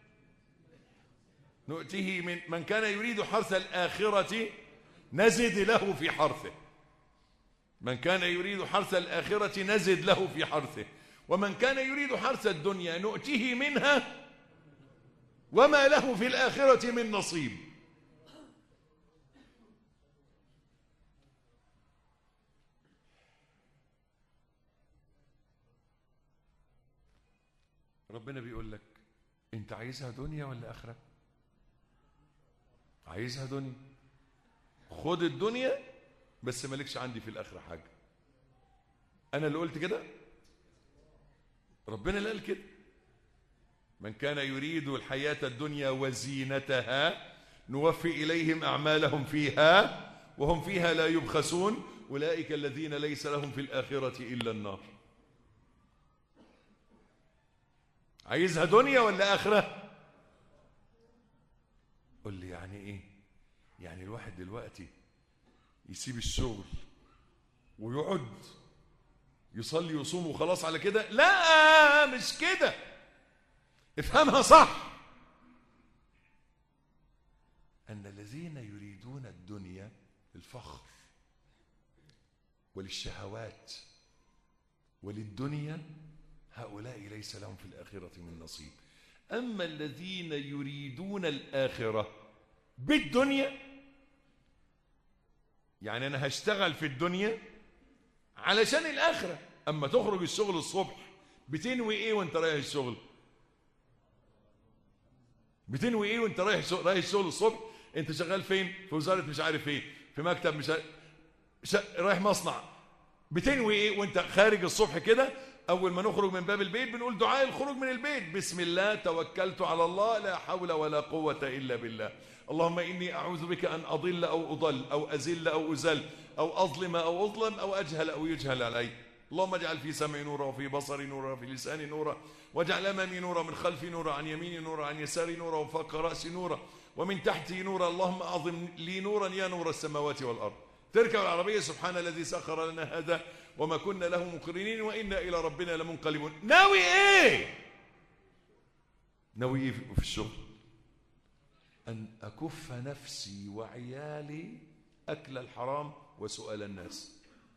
نؤته من من كان يريد حرث الآخرة نزد له في حرثه. من كان يريد حرث الآخرة نزد له في حرثه ومن كان يريد حرث الدنيا نؤته منها وما له في الآخرة من نصيب. ربنا بيقول لك: انت عايزها دنيا ولا آخرة؟ عايزها دنيا، خد الدنيا بس مالكش عندي في الآخرة حاجة. أنا اللي قلت كده؟ ربنا اللي قال كده: من كان يريد الحياة الدنيا وزينتها نوفي إليهم أعمالهم فيها وهم فيها لا يبخسون أولئك الذين ليس لهم في الآخرة إلا النار. عايزها دنيا ولا آخرة؟ قل لي يعني إيه؟ يعني الواحد دلوقتي يسيب الشغل ويقعد يصلي ويصوم وخلاص على كده؟ لا، مش كده، افهمها صح. أن الذين يريدون الدنيا للفخر وللشهوات وللدنيا هؤلاء ليس لهم في الآخرة من نصيب. أما الذين يريدون الآخرة بالدنيا، يعني أنا هشتغل في الدنيا علشان الآخرة. أما تخرج الشغل الصبح بتنوي إيه وانت رايح الشغل؟ بتنوي إيه وانت رايح رايح الشغل الصبح؟ انت شغال فين؟ في وزارة مش عارف ايه، في مكتب مش عارف، ش... رايح مصنع. بتنوي ايه وانت خارج الصبح كده؟ اول ما نخرج من باب البيت بنقول دعاء الخروج من البيت: بسم الله توكلت على الله لا حول ولا قوة الا بالله، اللهم اني اعوذ بك ان اضل او اضل او ازل او ازل او اظلم او اظلم او اجهل او يجهل علي، اللهم اجعل في سمعي نورا وفي بصري نورا وفي لساني نورا واجعل امامي نورا من خلفي نورا عن يميني نورا عن يساري نورا وفوق راسي نورا ومن تحتي نورا، اللهم اعظم لي نورا يا نور السماوات والارض. تركب العربيه: سبحان الذي سخر لنا هذا وما كنا له مقرنين وانا الى ربنا لمنقلبون. ناوي ايه؟ ناوي ايه في الشغل؟ ان اكف نفسي وعيالي اكل الحرام وسؤال الناس.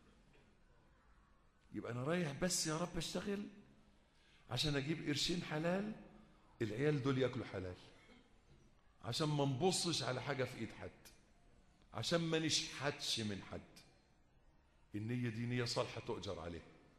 يبقى انا رايح بس يا رب اشتغل عشان اجيب قرشين حلال، العيال دول ياكلوا حلال، عشان ما نبصش على حاجة في ايد حد، عشان ما نشحتش من حد. النية دي نية صالحة تؤجر عليها.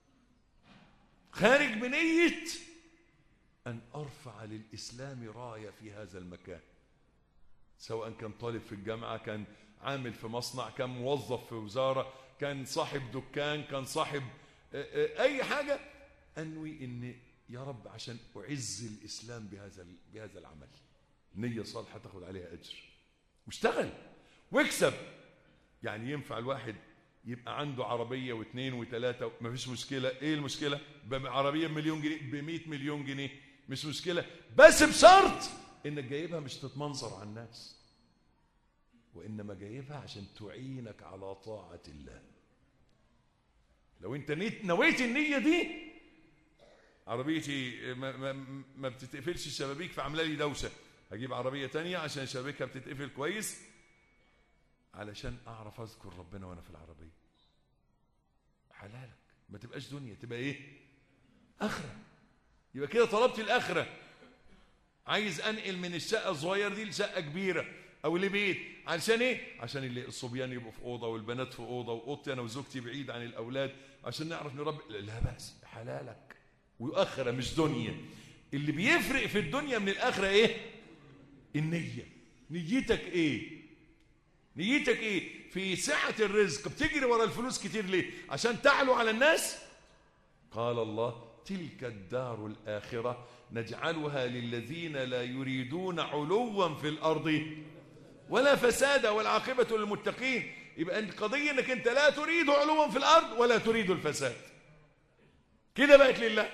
خارج بنية أن أرفع للإسلام راية في هذا المكان، سواء كان طالب في الجامعة، كان عامل في مصنع، كان موظف في وزارة، كان صاحب دكان، كان صاحب أي حاجة. أنوي إن يا رب عشان أعز الإسلام بهذا بهذا العمل. نية صالحة تاخد عليها أجر. واشتغل واكسب. يعني ينفع الواحد يبقى عنده عربية واثنين وثلاثة ما فيش مشكلة. ايه المشكلة؟ بعربية بمليون جنيه بمئة مليون جنيه مش مشكلة، بس بشرط انك جايبها مش تتمنظر على الناس، وانما جايبها عشان تعينك على طاعة الله. لو انت نويت النية دي، عربيتي ما, ما, ما بتتقفلش الشبابيك فعملها لي دوشة، هجيب عربية تانية عشان شبكها بتتقفل كويس، علشان اعرف اذكر ربنا وانا في العربية. حلالك ما تبقاش دنيا، تبقى ايه؟ اخرة. يبقى كده طلبت الاخرة. عايز انقل من الشقة الصغيرة دي لشقة كبيرة او لبيت، علشان ايه؟ عشان اللي الصبيان يبقوا في اوضة والبنات في اوضة، واوضتي انا وزوجتي بعيد عن الاولاد، عشان نعرف نربي. لا بأس، حلالك. واخرة مش دنيا. اللي بيفرق في الدنيا من الاخرة ايه؟ النية. نيتك ايه؟ نيتك ايه؟ في سعة الرزق بتجري ورا الفلوس كتير ليه؟ عشان تعلو على الناس؟ قال الله: تلك الدار الآخرة نجعلها للذين لا يريدون علوا في الأرض ولا فسادا والعاقبة للمتقين. يبقى القضية انك انت لا تريد علوا في الأرض ولا تريد الفساد، كده بقت لله.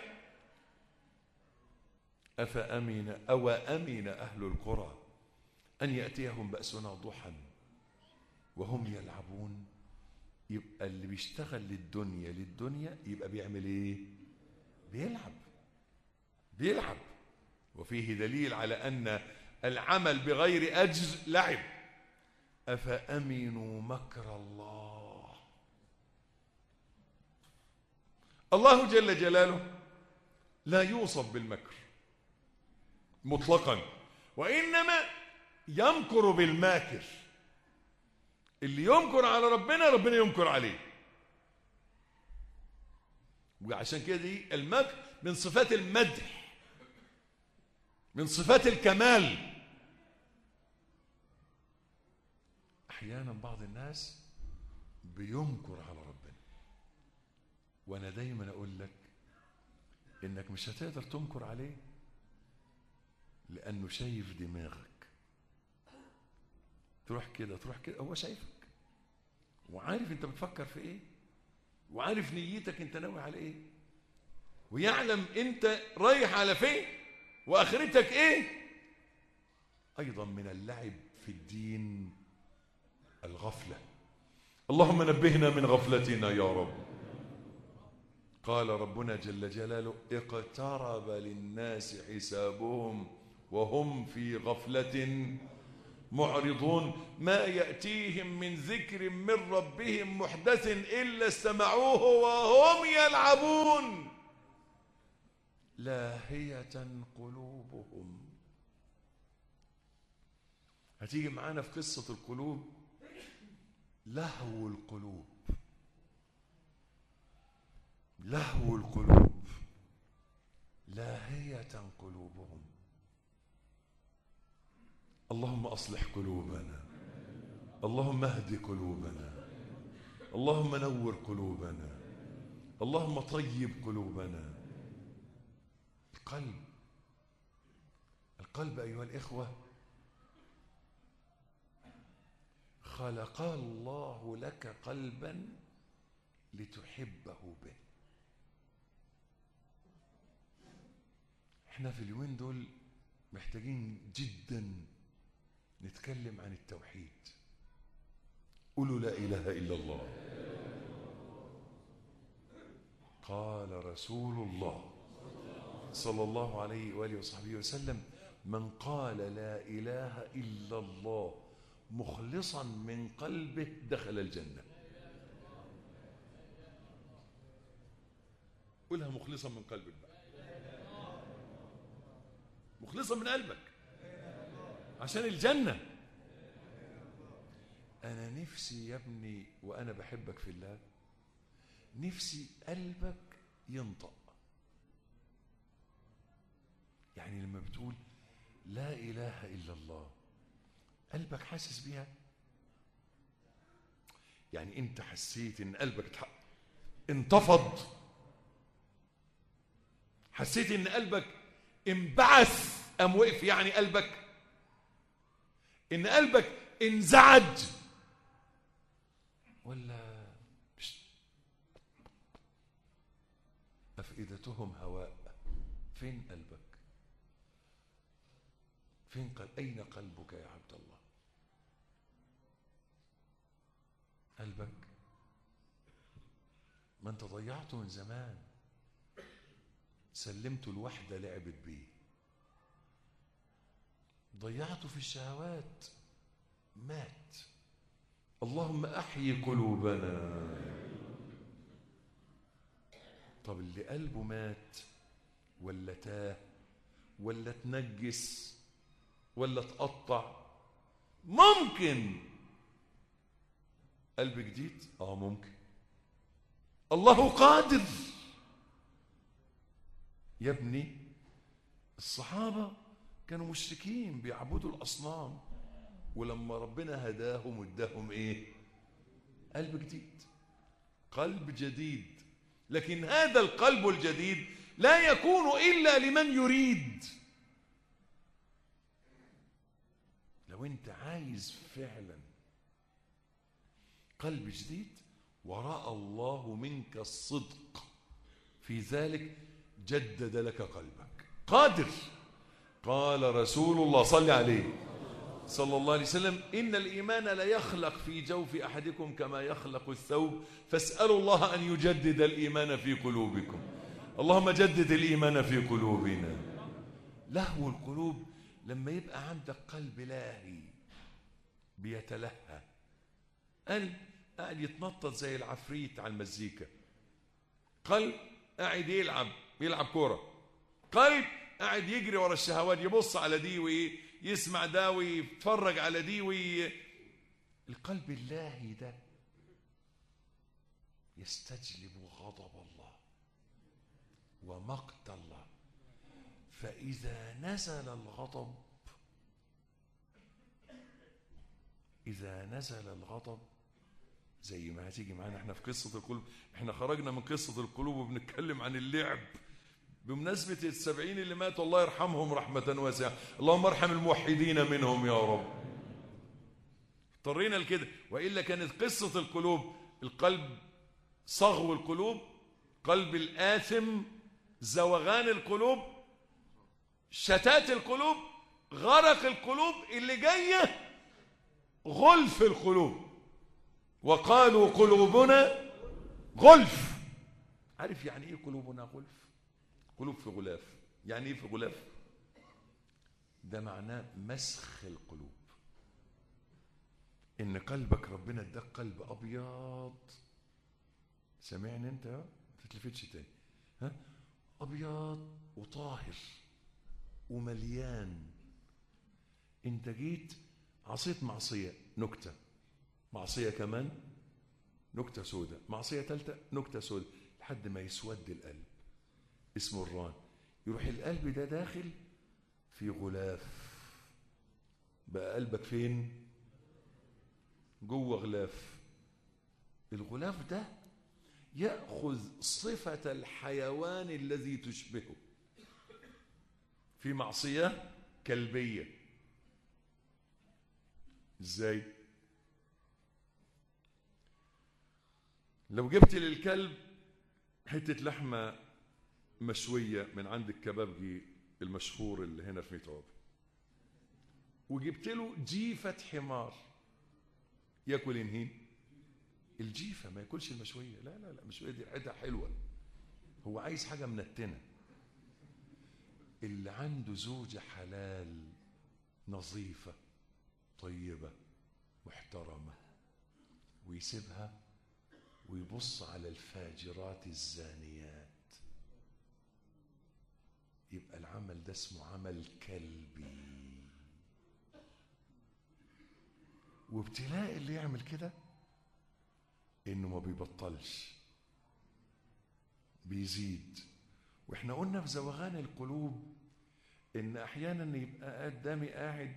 أفأمن أو أمن أهل القرى أن يأتيهم بأسنا ضحى وهم يلعبون. يبقى اللي بيشتغل للدنيا للدنيا يبقى بيعمل ايه؟ بيلعب بيلعب. وفيه دليل على أن العمل بغير أجر لعب. أفأمنوا مكر الله. الله جل جلاله لا يوصف بالمكر مطلقا، وإنما يمكر بالماكر. اللي يمكر على ربنا ربنا يمكر عليه. وعشان كده دي المكر من صفات المدح، من صفات الكمال. احيانا بعض الناس بيمكر على ربنا، وانا دايما اقول لك انك مش هتقدر تمكر عليه، لانه شايف دماغك. تروح كده تروح كده، هو شايفك وعارف انت بتفكر في ايه، وعارف نيتك انت ناوي على ايه، ويعلم انت رايح على فين واخرتك ايه. ايضا من اللعب في الدين الغفلة. اللهم نبهنا من غفلتنا يا رب. قال ربنا جل جلاله: اقترب للناس حسابهم وهم في غفلة معرضون، ما يأتيهم من ذكر من ربهم محدث إلا استمعوه وهم يلعبون لاهية قلوبهم. هتيجي معانا في قصة القلوب. لهو القلوب، لهو القلوب، لاهية قلوبهم. اللهم أصلح قلوبنا، اللهم اهد قلوبنا، اللهم نور قلوبنا، اللهم طيب قلوبنا. القلب، القلب أيها الإخوة خلق الله لك قلبا لتحبه به. احنا في اليومين دول محتاجين جدا نتكلم عن التوحيد. قولوا لا إله إلا الله. قال رسول الله صلى الله عليه وآله وصحبه وسلم: من قال لا إله إلا الله مخلصا من قلبه دخل الجنة. قولها مخلصا من قلبك بقى، مخلصا من قلبك عشان الجنة. أنا نفسي يا ابني وأنا بحبك في الله، نفسي قلبك ينطق. يعني لما بتقول لا إله إلا الله قلبك حاسس بيها؟ يعني أنت حسيت إن قلبك انتفض؟ حسيت إن قلبك انبعث أم وقف؟ يعني قلبك إن قلبك انزعج ولا أفئدتهم هواء؟ فين قلبك؟ فين قلب؟ أين قلبك يا عبد الله؟ قلبك ما أنت ضيعته من زمان، سلمته الوحدة لعبت بيه، ضيعته في الشهوات مات. اللهم احيي قلوبنا. طب اللي قلبه مات ولا تاه ولا تنجس ولا تقطع، ممكن قلب جديد؟ اه ممكن. الله قادر. يا ابني الصحابة كانوا مشركين بيعبدوا الأصنام، ولما ربنا هداهم واداهم ايه؟ قلب جديد، قلب جديد. لكن هذا القلب الجديد لا يكون إلا لمن يريد. لو انت عايز فعلا قلب جديد ورأى الله منك الصدق في ذلك جدد لك قلبك. قادر. قال رسول الله صلى عليه صلى الله عليه وسلم: إن الإيمان لا يخلق في جوف أحدكم كما يخلق الثوب، فاسألوا الله أن يجدد الإيمان في قلوبكم. اللهم جدد الإيمان في قلوبنا. لهو القلوب لما يبقى عندك قلب لاهي بيتلهى، قلب قاعد يتنطط زي العفريت على المزيكا، قلب قاعد يلعب يلعب كورة، قلب قاعد يجري ورا الشهوات، يبص على دي ويسمع ده ويتفرج على دي وي... القلب اللاهي ده يستجلب غضب الله ومقت الله. فإذا نزل الغضب إذا نزل الغضب زي ما هتيجي معانا احنا في قصة القلوب. احنا خرجنا من قصة القلوب وبنتكلم عن اللعب بمناسبة السبعين اللي ماتوا، الله يرحمهم رحمة واسعة. اللهم ارحم الموحدين منهم يا رب. اضطرينا لكده، وإلا كانت قصة القلوب القلب، صغو القلوب، قلب الآثم، زوغان القلوب، شتات القلوب، غرق القلوب، اللي جاية غلف القلوب. وقالوا قلوبنا غلف. عارف يعني ايه قلوبنا غلف؟ قلوب في غلاف. يعني ايه في غلاف؟ ده معناه مسخ القلوب. ان قلبك ربنا اداك قلب ابيض. سامعني انت؟ ما تتلفتش تاني. ها؟ ابيض وطاهر ومليان. انت جيت عصيت معصية نكتة، معصية كمان نكتة سودة، معصية ثالثة نكتة سودة، لحد ما يسود القلب. اسمه الران. يروح القلب ده داخل في غلاف. بقى قلبك فين؟ جوه غلاف. الغلاف ده يأخذ صفة الحيوان الذي تشبهه. في معصية كلبية. ازاي؟ لو جبت للكلب حتة لحمة مشوية من عند الكبابجي المشهور اللي هنا في متعوب، وجبت له جيفة حمار، ياكل ينهين؟ الجيفة ما ياكلش المشوية. لا لا لا، مشوية دي حاجة حلوة، هو عايز حاجة منتنة. اللي عنده زوجة حلال نظيفة طيبة محترمة ويسيبها ويبص على الفاجرات الزانيات، يبقى العمل ده اسمه عمل كلبي. وابتلاء اللي يعمل كده انه ما بيبطلش، بيزيد. واحنا قلنا في زوغان القلوب ان احيانا يبقى قدامي قاعد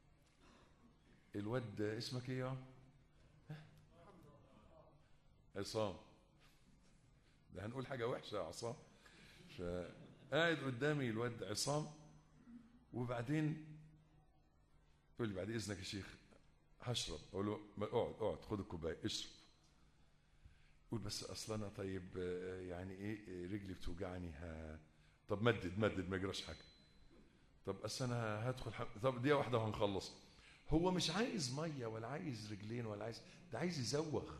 الواد اسمك ايه؟ يا عصام. ده هنقول حاجه وحشه يا عصام. فقاعد قدامي الواد عصام، وبعدين يقول لي بعد اذنك يا شيخ هشرب. اقول له اقعد اقعد خد الكوبايه اشرب. يقول بس اصل انا طيب يعني ايه رجلي بتوجعني. ها طب مدد مدد ما يجراش حاجه. طب اصل انا هدخل حم... طب دقيقه واحده وهنخلص. هو مش عايز ميه ولا عايز رجلين ولا عايز، ده عايز يزوغ،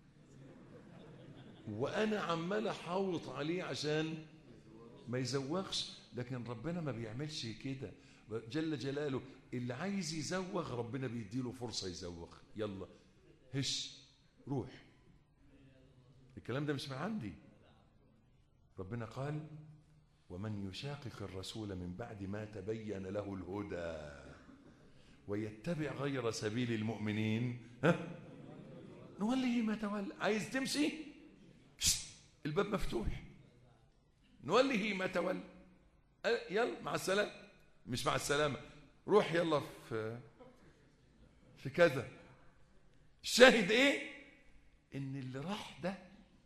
وانا عمال احوط عليه عشان ما يزوغش. لكن ربنا ما بيعملش كده. جل جلاله اللي عايز يزوغ ربنا بيديله فرصة يزوغ. يلا هش روح. الكلام ده مش من عندي. ربنا قال ومن يشاقق الرسول من بعد ما تبين له الهدى ويتبع غير سبيل المؤمنين ها نوليه ما تولى. عايز تمشي الباب مفتوح، نوليه ما تولى. يلا مع السلامة. مش مع السلامة، روح يلا في في كذا. الشاهد ايه؟ ان اللي راح ده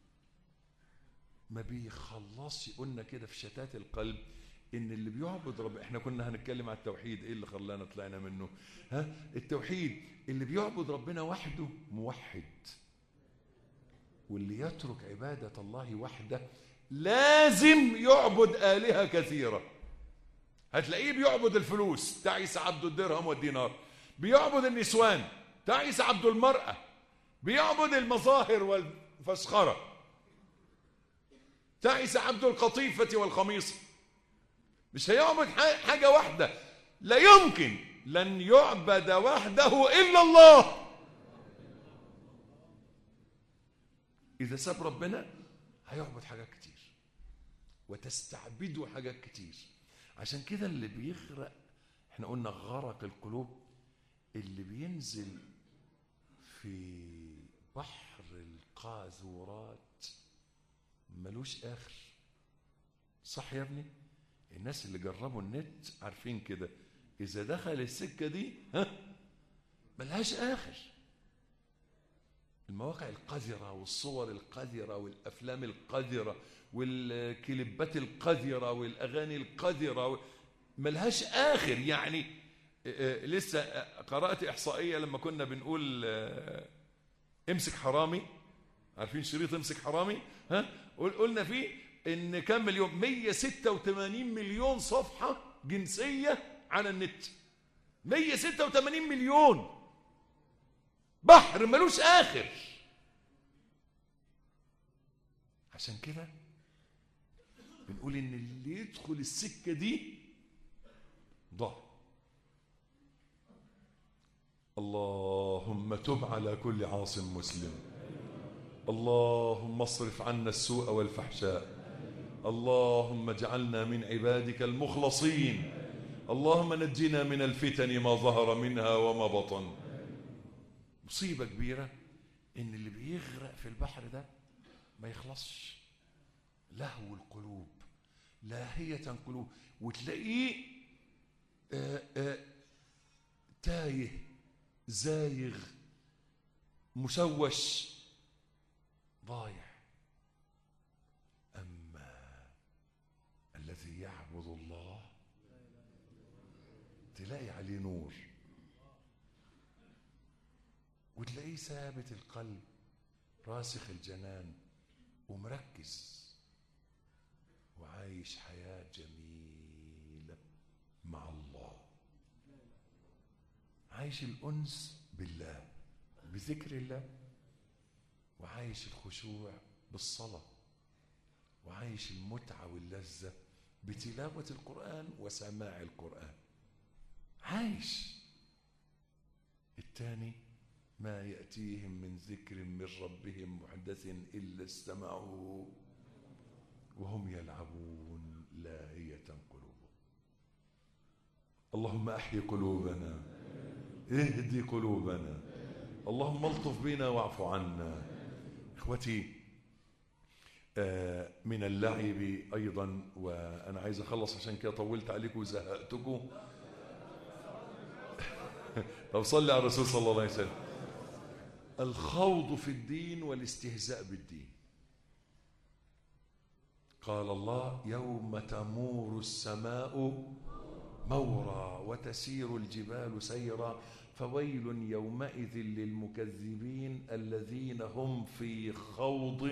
ما بيخلصش. قلنا كده في شتات القلب ان اللي بيعبد رب، احنا كنا هنتكلم على التوحيد، ايه اللي خلانا طلعنا منه؟ ها التوحيد. اللي بيعبد ربنا وحده موحد، واللي يترك عبادة الله وحده لازم يعبد آلهة كثيرة. هتلاقيه بيعبد الفلوس، تعيس عبد الدرهم والدينار. بيعبد النسوان، تعيس عبد المرأة. بيعبد المظاهر والفسخرة، تعيس عبد القطيفة والخميصة. مش هيعبد حاجة واحدة. لا يمكن لن يعبد وحده إلا الله. إذا ساب ربنا هيعبد حاجات كتير وتستعبده حاجات كتير. عشان كده اللي بيغرق، احنا قلنا غرق القلوب، اللي بينزل في بحر القاذورات ملوش آخر. صح يا ابني؟ الناس اللي جربوا النت عارفين كده، إذا دخل السكة دي ها ملهاش آخر. المواقع القذرة والصور القذرة والأفلام القذرة والكليبات القذرة والأغاني القذرة ملهاش آخر. يعني لسه قرأت إحصائية لما كنا بنقول امسك حرامي، عارفين شريط امسك حرامي؟ ها قلنا فيه إن كم مليون؟ مية وستة وثمانين مليون صفحة جنسية على النت. مية وستة وثمانين مليون، بحر ملوش آخر. عشان كده بنقول إن اللي يدخل السكة دي ضاع. اللهم تب على كل عاص مسلم. اللهم اصرف عنا السوء والفحشاء. اللهم اجعلنا من عبادك المخلصين. اللهم نجنا من الفتن ما ظهر منها وما بطن. مصيبة كبيرة إن اللي بيغرق في البحر ده ما يخلصش. لهو القلوب، لاهية قلوب، وتلاقيه آآ آآ تايه زايغ مشوش ضايع. أما الذي يعبد الله تلاقي عليه نور، وتلاقيه ثابت القلب راسخ الجنان ومركز وعايش حياة جميلة مع الله. عايش الأنس بالله بذكر الله، وعايش الخشوع بالصلاة، وعايش المتعة واللذة بتلاوة القرآن وسماع القرآن. عايش. الثاني ما يأتيهم من ذكر من ربهم محدث إلا استمعوه وهم يلعبون لاهية قلوبهم. اللهم أحيي قلوبنا، اهدي قلوبنا، اللهم الطف بنا واعف عنا. إخوتي، آه من اللعب أيضا، وأنا عايز أخلص عشان كده طولت عليكم وزهقتكم. طب صلي على الرسول صلى الله عليه وسلم. الخوض في الدين والاستهزاء بالدين. قال الله يوم تمور السماء مورا وتسير الجبال سيرا فويل يومئذ للمكذبين الذين هم في خوض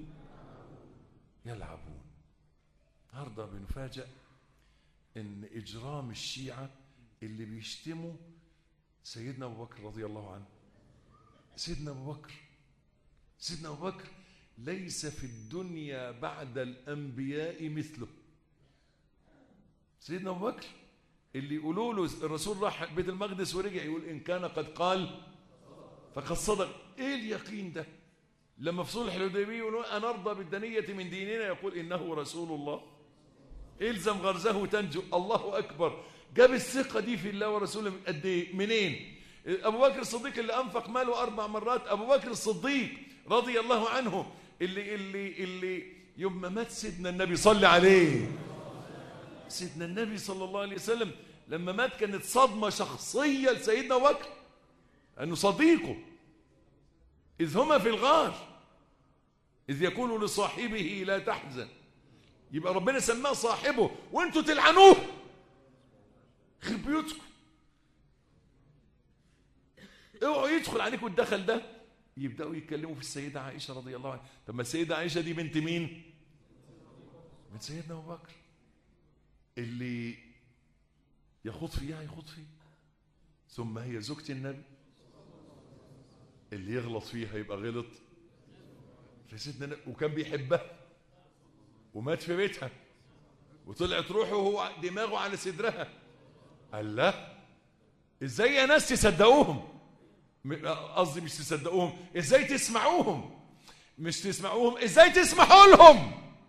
يلعبون. النهارده بنفاجأ ان اجرام الشيعة اللي بيشتموا سيدنا ابو بكر رضي الله عنه. سيدنا ابو بكر سيدنا ابو بكر ليس في الدنيا بعد الانبياء مثله. سيدنا ابو بكر اللي يقولوا له الرسول راح بيت المقدس ورجع يقول إن كان قد قال فقد صدق. إيه اليقين ده؟ لما في صلح الحديبية يقولوا أنا أرضى بالدنية من ديننا يقول إنه رسول الله إلزم غرزه تنجو. الله أكبر. جاب الثقة دي في الله ورسوله قد إيه؟ منين؟ أبو بكر الصديق اللي أنفق ماله أربع مرات، أبو بكر الصديق رضي الله عنه اللي اللي اللي يوم ما مات سيدنا النبي صلى عليه، سيدنا النبي صلى الله عليه وسلم لما مات كانت صدمة شخصية لسيدنا أبو بكر أنه صديقه، إذ هما في الغار إذ يقول لصاحبه لا تحزن، يبقى ربنا سماه صاحبه وانتوا تلعنوه. خرب بيوتكم، اوعوا يدخل عليكم الدخل ده. يبدأوا يتكلموا في السيدة عائشة رضي الله عنها. طب ما السيدة عائشة دي بنت مين؟ من سيدنا أبو بكر. اللي يخوض فيها يخوض فيه. ثم هي زوجة النبي، اللي يغلط فيها يبقى غلط في سيدنا النبي، وكان بيحبها ومات في بيتها وطلعت روحه وهو دماغه على صدرها. قال لا، ازاي يا ناس تصدقوهم؟ قصدي مش تصدقوهم، ازاي تسمعوهم؟ مش تسمعوهم، ازاي تسمحوا لهم؟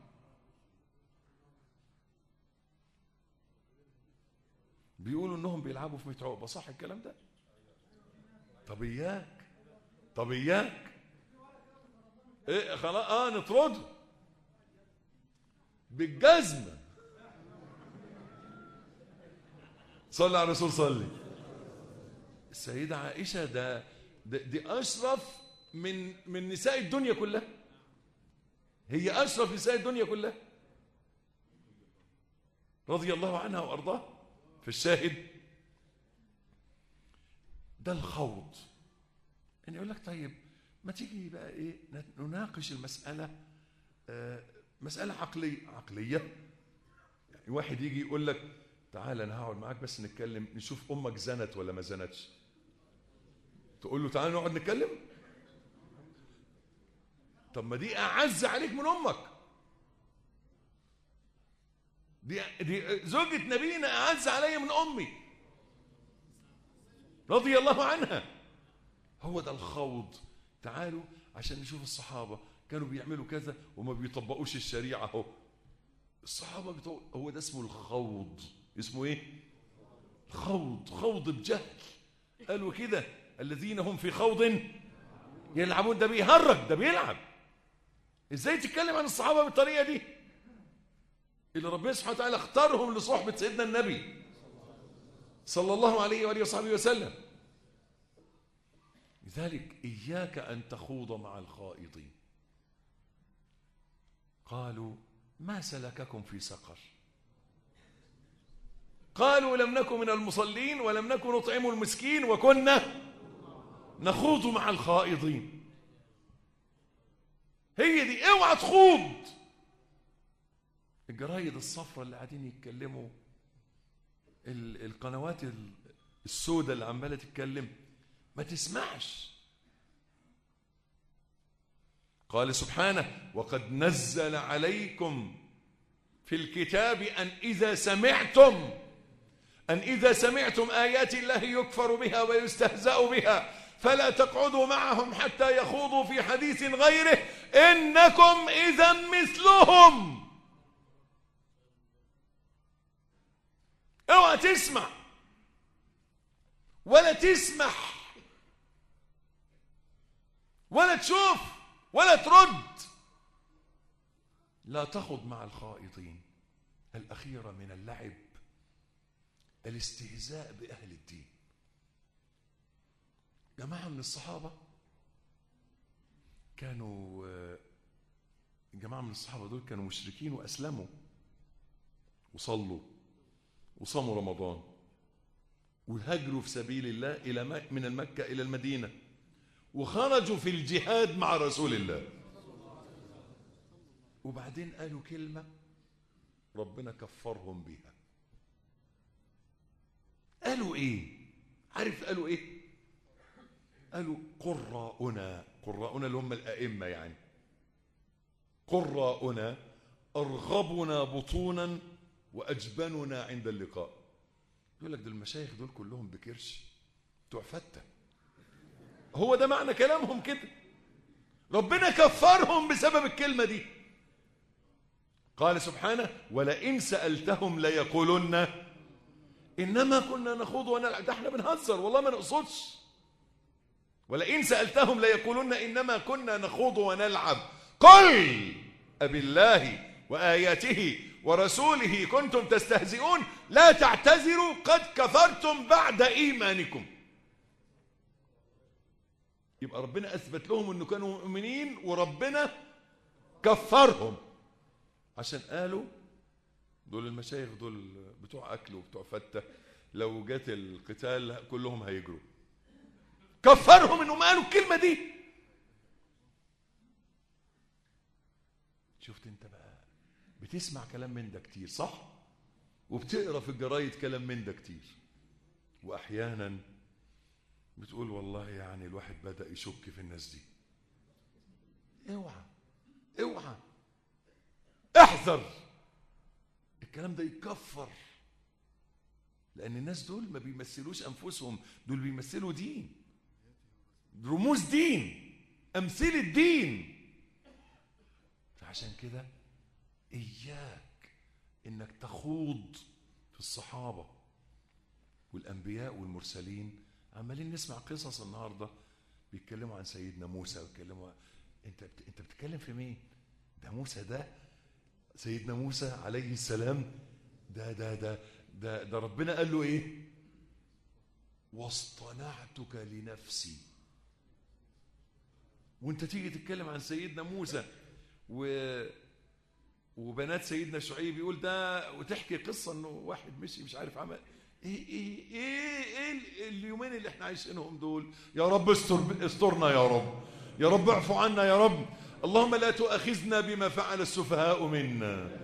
بيقولوا انهم بيلعبوا في ميت عقبة، صح الكلام ده؟ طب اياك طب اياك ايه خلاص اه نطرده بالجزمة. صلى على الرسول صلي. السيدة عائشة ده, ده دي أشرف من من نساء الدنيا كلها، هي أشرف نساء الدنيا كلها رضي الله عنها وأرضاها. في الشاهد ده الخوض. يعني يقول لك طيب ما تيجي بقى إيه نناقش المسألة، آه مسألة عقلية عقلية يعني واحد يجي يقول لك تعال أنا هقعد معاك بس نتكلم نشوف أمك زنت ولا ما زنتش، تقول له تعال نقعد نتكلم؟ طب ما دي أعز عليك من أمك، دي, دي زوجة نبينا أعز علي من أمي رضي الله عنها. هو ده الخوض. تعالوا عشان نشوف الصحابة كانوا بيعملوا كذا وما بيطبقوش الشريعة. هو الصحابة بيطبقوا. هو ده اسمه الخوض. اسمه ايه؟ خوض. خوض بجهل. قالوا كده الذين هم في خوض يلعبون. ده بيهرج، ده بيلعب. ازاي تتكلم عن الصحابة بالطريقة دي اللي ربنا سبحانه وتعالى اختارهم لصحبة سيدنا النبي صلى الله عليه وآله وصحبه وسلم؟ لذلك إياك أن تخوض مع الخائضين. قالوا ما سلككم في سقر؟ قالوا لم نكن من المصلين ولم نكن نطعم المسكين وكنا نخوض مع الخائضين. هي دي. اوعى تخوض. الجرايد الصفراء اللي قاعدين يتكلموا، القنوات السوداء اللي عماله تتكلم، ما تسمعش. قال سبحانه وقد نزل عليكم في الكتاب أن إذا سمعتم أن إذا سمعتم آيات الله يكفر بها ويستهزأ بها فلا تقعدوا معهم حتى يخوضوا في حديث غيره إنكم إذا مثلهم. اوعى تسمع ولا تسمح ولا تشوف ولا ترد. لا تخض مع الخائضين. الأخيرة من اللعب الاستهزاء بأهل الدين. جماعة من الصحابة كانوا جماعة من الصحابة دول كانوا مشركين وأسلموا وصلوا وصاموا رمضان وهاجروا في سبيل الله إلى من المكة إلى المدينة وخرجوا في الجهاد مع رسول الله. وبعدين قالوا كلمة ربنا كفرهم بها. قالوا إيه؟ عارف قالوا إيه؟ قالوا قراؤنا. قراؤنا اللي هم الأئمة يعني. قراؤنا أرغبنا بطونا وأجبننا عند اللقاء. يقول لك دول المشايخ دول كلهم بكرش بتوع فتة. هو ده معنى كلامهم كده. ربنا كفرهم بسبب الكلمة دي. قال سبحانه ولئن سألتهم ليقولن إنما كنا نخوض ونلعب. ده احنا بنهزر والله ما نقصدش. ولئن سألتهم ليقولن إنما كنا نخوض ونلعب قل أبالله وآياته ورسوله كنتم تستهزئون لا تعتذروا قد كفرتم بعد إيمانكم. يبقى ربنا أثبت لهم أنه كانوا مؤمنين وربنا كفرهم عشان قالوا دول المشايخ دول بتوع أكل وبتوع فتة، لو جات القتال كلهم هيجروا. كفرهم انهم قالوا الكلمة دي. شفت انت بقى بتسمع كلام من ده كتير صح؟ وبتقرأ في الجرايد كلام من ده كتير، واحيانا بتقول والله يعني الواحد بدأ يشك في الناس دي. اوعى اوعى احذر، الكلام ده يكفر، لأن الناس دول ما بيمثلوش أنفسهم، دول بيمثلوا دين، رموز دين، أمثلة دين. فعشان كده إياك إنك تخوض في الصحابة والأنبياء والمرسلين. عمالين نسمع قصص النهاردة بيتكلموا عن سيدنا موسى ويتكلموا. أنت بت... أنت بتتكلم في مين؟ ده موسى، ده سيدنا موسى عليه السلام، ده ده ده ده, ده ربنا قال له إيه؟ واصطنعتك لنفسي. وانت تيجي تتكلم عن سيدنا موسى و... وبنات سيدنا شعيب يقول ده، وتحكي قصة انه واحد مشي مش عارف عمل ايه ايه ايه, إيه اليومين اللي احنا عايشينهم دول. يا رب استر استرنا يا رب، يا رب اعفو عنا يا رب، اللهم لا تؤاخذنا بما فعل السفهاء منا.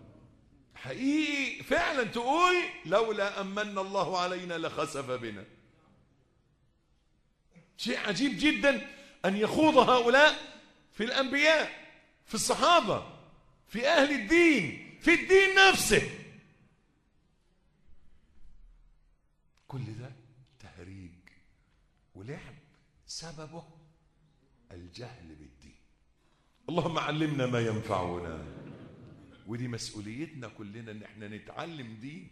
حقيقي فعلا تقول لولا أمن الله علينا لخسف بنا. شيء عجيب جدا أن يخوض هؤلاء في الأنبياء، في الصحابة، في أهل الدين، في الدين نفسه. كل ده تهريج ولعب، سببه الجهل بالدين. اللهم علمنا ما ينفعنا، ودي مسؤوليتنا كلنا ان احنا نتعلم دين.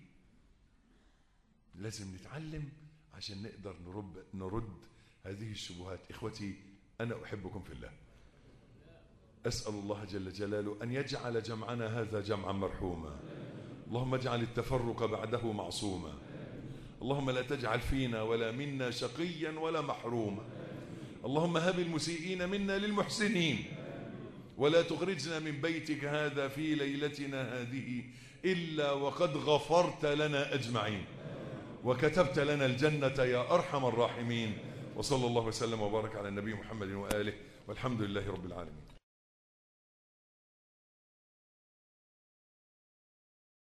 لازم نتعلم عشان نقدر نرد, نرد هذه الشبهات. إخوتي أنا أحبكم في الله، أسأل الله جل جلاله أن يجعل جمعنا هذا جمعا مرحوما، اللهم اجعل التفرق بعده معصوما، اللهم لا تجعل فينا ولا منا شقيا ولا محروما، اللهم هب المسيئين منا للمحسنين، ولا تخرجنا من بيتك هذا في ليلتنا هذه إلا وقد غفرت لنا أجمعين وكتبت لنا الجنة يا أرحم الراحمين. وصلى الله وسلم وبارك على النبي محمد وآله، والحمد لله رب العالمين.